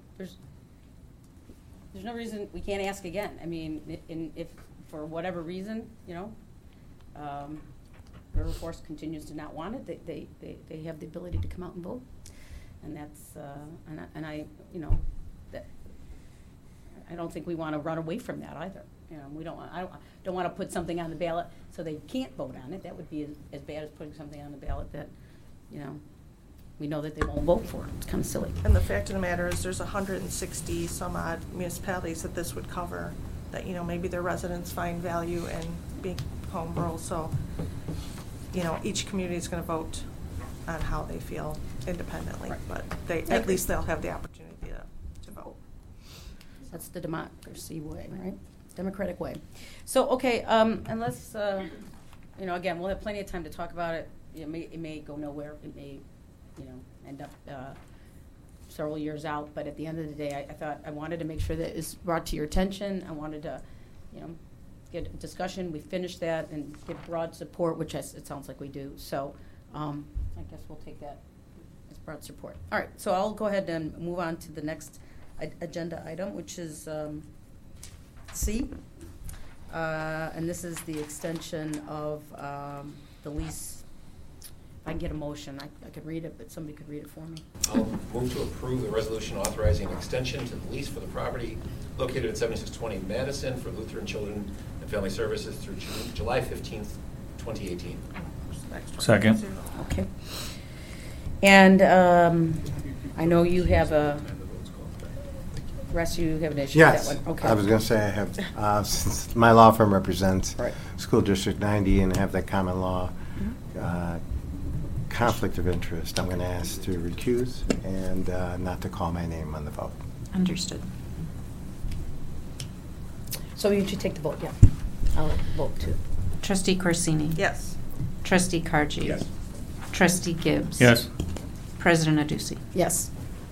There's no reason we can't ask again. I mean, if for whatever reason, River Forest continues to not want it, they have the ability to come out and vote, and that's I don't think we want to run away from that either. I don't want to put something on the ballot so they can't vote on it. That would be as bad as putting something on the ballot that we know that they won't vote for. It's kind of silly. And the fact of the matter is there's 160 some odd municipalities that this would cover, that maybe their residents find value in being home rule. So each community is going to vote on how they feel independently, right. But at least they'll have the opportunity to vote. That's the democracy way, right? Democratic way. So okay, and let's again, we'll have plenty of time to talk about it. It may go nowhere. It may end up several years out. But at the end of the day, I thought I wanted to make sure that it's brought to your attention. I wanted to, get a discussion. We finished that and get broad support, which it sounds like we do. So I guess we'll take that as broad support. All right. So I'll go ahead and move on to the next agenda item, which is C. And this is the extension of the lease. I can get a motion. I could read it, but somebody could read it for me. I'll move to approve the resolution authorizing an extension to the lease for the property located at 7620 Madison for Lutheran Children and Family Services through July 15th, 2018. Second. Okay. And I know you have Russ, you have an issue yes, with that one? Okay. I was going to say I have, since my law firm represents School District 90 and have that common law conflict of interest, I'm going to ask to recuse and not to call my name on the vote. Understood. So you should take the vote, yeah. I'll vote too. Trustee Corsini? Yes. Trustee Cargi? Yes. Trustee Gibbs? Yes. President Adduci? Yes.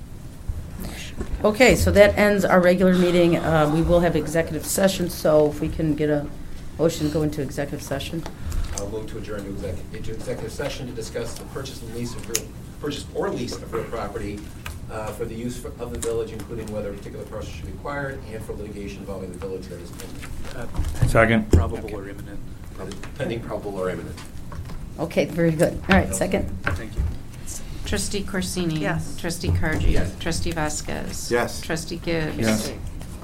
Okay, so that ends our regular meeting. We will have executive session, so if we can get a motion to go into executive session. I'll move to adjourn into executive session to discuss the purchase or lease of real property for the use of the village, including whether a particular parcel should be acquired, and for litigation involving the village that is pending. Second. Probable or imminent. Pending, probable, or imminent. Okay, very good. All right, second. Thank you. Trustee Corsini? Yes. Trustee Cargi? Yes. Trustee Vasquez? Yes. Trustee Gibbs? Yes.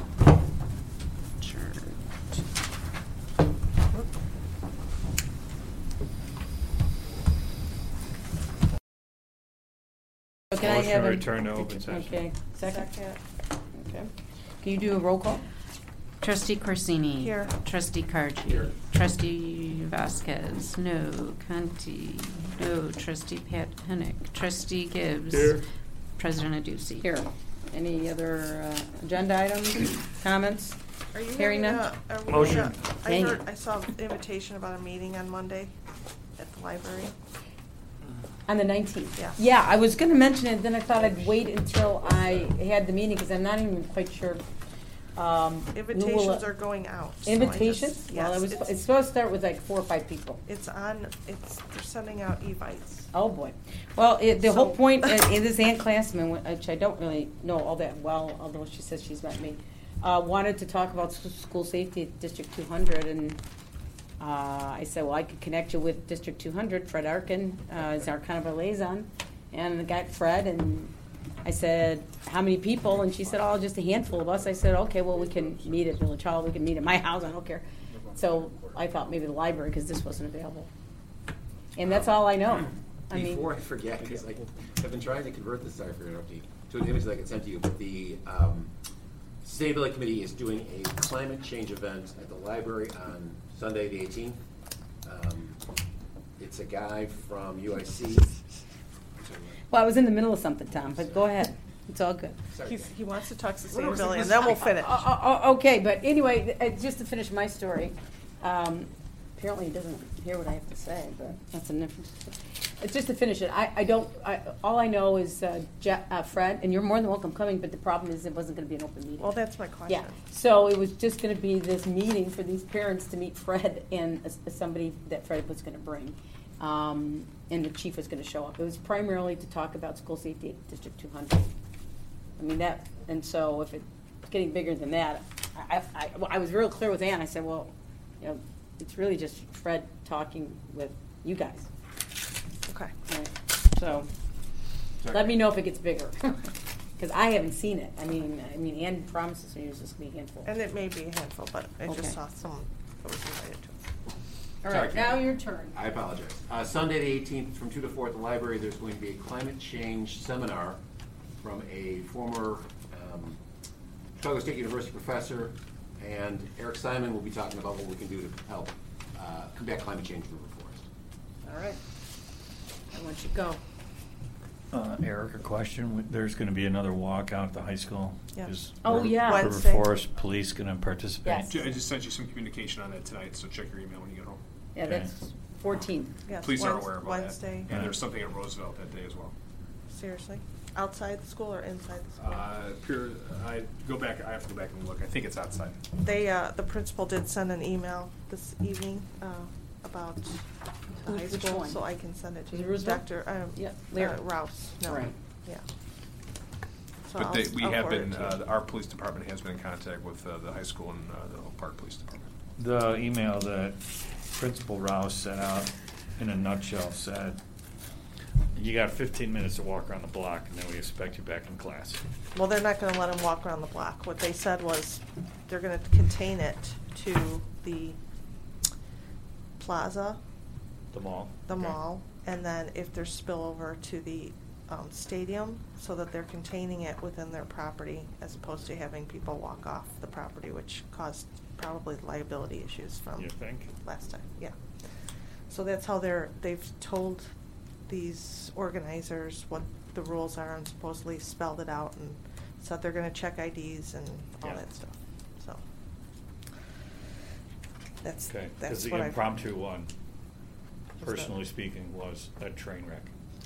Can I Motion have to a return to open session. Okay, second. Okay. Can you do a roll call? Trustee Corsini? Here. Trustee Cargi? Here. Trustee Vasquez, no. Conti, no. Trustee Pat Hennick. Trustee Gibbs. Here. President Adducey. Here. Any other agenda items, comments? Are you Hearing having none? Motion. I saw an invitation about a meeting on Monday at the library. On the 19th? Yeah. Yeah, I was going to mention it, then I thought I'd wait until I had the meeting, because I'm not even quite sure. Invitations are going out. so I just- Invitations? Well, Yes, it's supposed to start with like 4 or 5 people. they're sending out evites. Oh, boy. Well, the whole So- point, in this Ann Classman, which I don't really know all that well, although she says she's met me, wanted to talk about school safety at District 200, and I said, well, I could connect you with District 200. Fred Arkin is our kind of a liaison, and the guy Fred, and I said, how many people? And she said, oh, just a handful of us. I said, okay, well, we can meet at Village Hall, we can meet at my house, I don't care. So I thought maybe the library, because this wasn't available. And that's all I know. Before I forget, because I've been trying to convert this, sorry for interrupting, to an image that I can send to you, but the Sustainability Committee is doing a climate change event at the library on Sunday, the 18th. It's a guy from UIC. Well, I was in the middle of something, Tom, but go ahead. It's all good. He wants to talk sustainability, and then we'll finish. Okay, but anyway, just to finish my story, apparently he doesn't hear what I have to say, but that's an different. It's just to finish it. All I know is Fred, and you're more than welcome coming, but the problem is it wasn't going to be an open meeting. Well, that's my question. Yeah, so it was just going to be this meeting for these parents to meet Fred and somebody that Fred was going to bring. And the chief was going to show up. It was primarily to talk about school safety at District 200. I mean, and so if it's getting bigger than that, I was real clear with Ann. I said, well, it's really just Fred talking with you guys. Okay. Right. So let me know if it gets bigger, because I haven't seen it. I mean, Ann promises me it's just going to be a handful. And it may be a handful, but I Okay. just saw someone that was invited to it. All Sorry, right, now Kathy. your turn. I apologize. Sunday, the 18th, from 2 to 4 at the library, there's going to be a climate change seminar from a former Chicago State University professor, and Eric Simon will be talking about what we can do to help combat climate change in the river forest. All right. I want you to go. Eric, a question. There's going to be another walk out at the high school. Yeah. Is Oh, yeah. River Wednesday. Forest Police going to participate? Yes. I just sent you some communication on that tonight, so check your email when you get home. Yeah, Okay. that's 14. Yes, Police are aware about Wednesday. that. And there's something at Roosevelt that day as well. Seriously? Outside the school or inside the school? I have to go back and look. I think it's outside. The principal did send an email this evening about the high Which school, one? so I can send it to Is it you. Roosevelt? Dr. Yeah, Larry. Rouse. No. Right. Yeah. So But we I'll have forward been, it to you. our police department has been in contact with the high school and the Oak Park Police Department. The email that Principal Rouse sent out in a nutshell said, you got 15 minutes to walk around the block, and then we expect you back in class. Well, they're not going to let him walk around the block. What they said was they're going to contain it to the plaza, The mall? the mall, and then if there's spillover to the stadium, so that they're containing it within their property as opposed to having people walk off the property, which caused probably liability issues from You think? last time. Yeah. So that's how they've told these organizers what the rules are and supposedly spelled it out and said they're going to check IDs and all Yeah. that stuff. So that's Okay, because that's the what impromptu one, that? personally speaking, was a train wreck.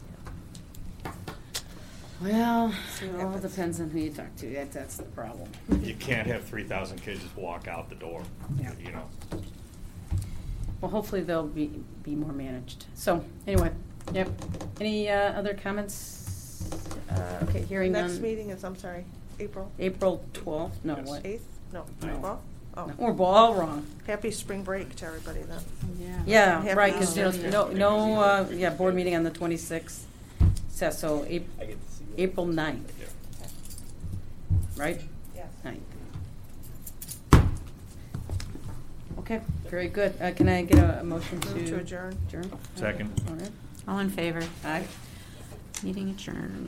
Well, it all depends on who you talk to. That's the problem. You can't have 3,000 kids just walk out the door, Yeah. you know. Well, hopefully they'll be more managed. So, anyway, yep. Any other comments? Okay, hearing none. Next meeting is, I'm sorry, April April 12th? No, Yes. what? 8th? No, No. 12th? Oh. No, we're all wrong. Happy spring break to everybody then. Yeah, Happy right, because Easter. board meeting on the 26th. So, April 9th. Right? Yes. 9th. Okay, very good. Can I get a motion Move to adjourn. Adjourn? Second. All right. All in favor? Aye. Meeting adjourned.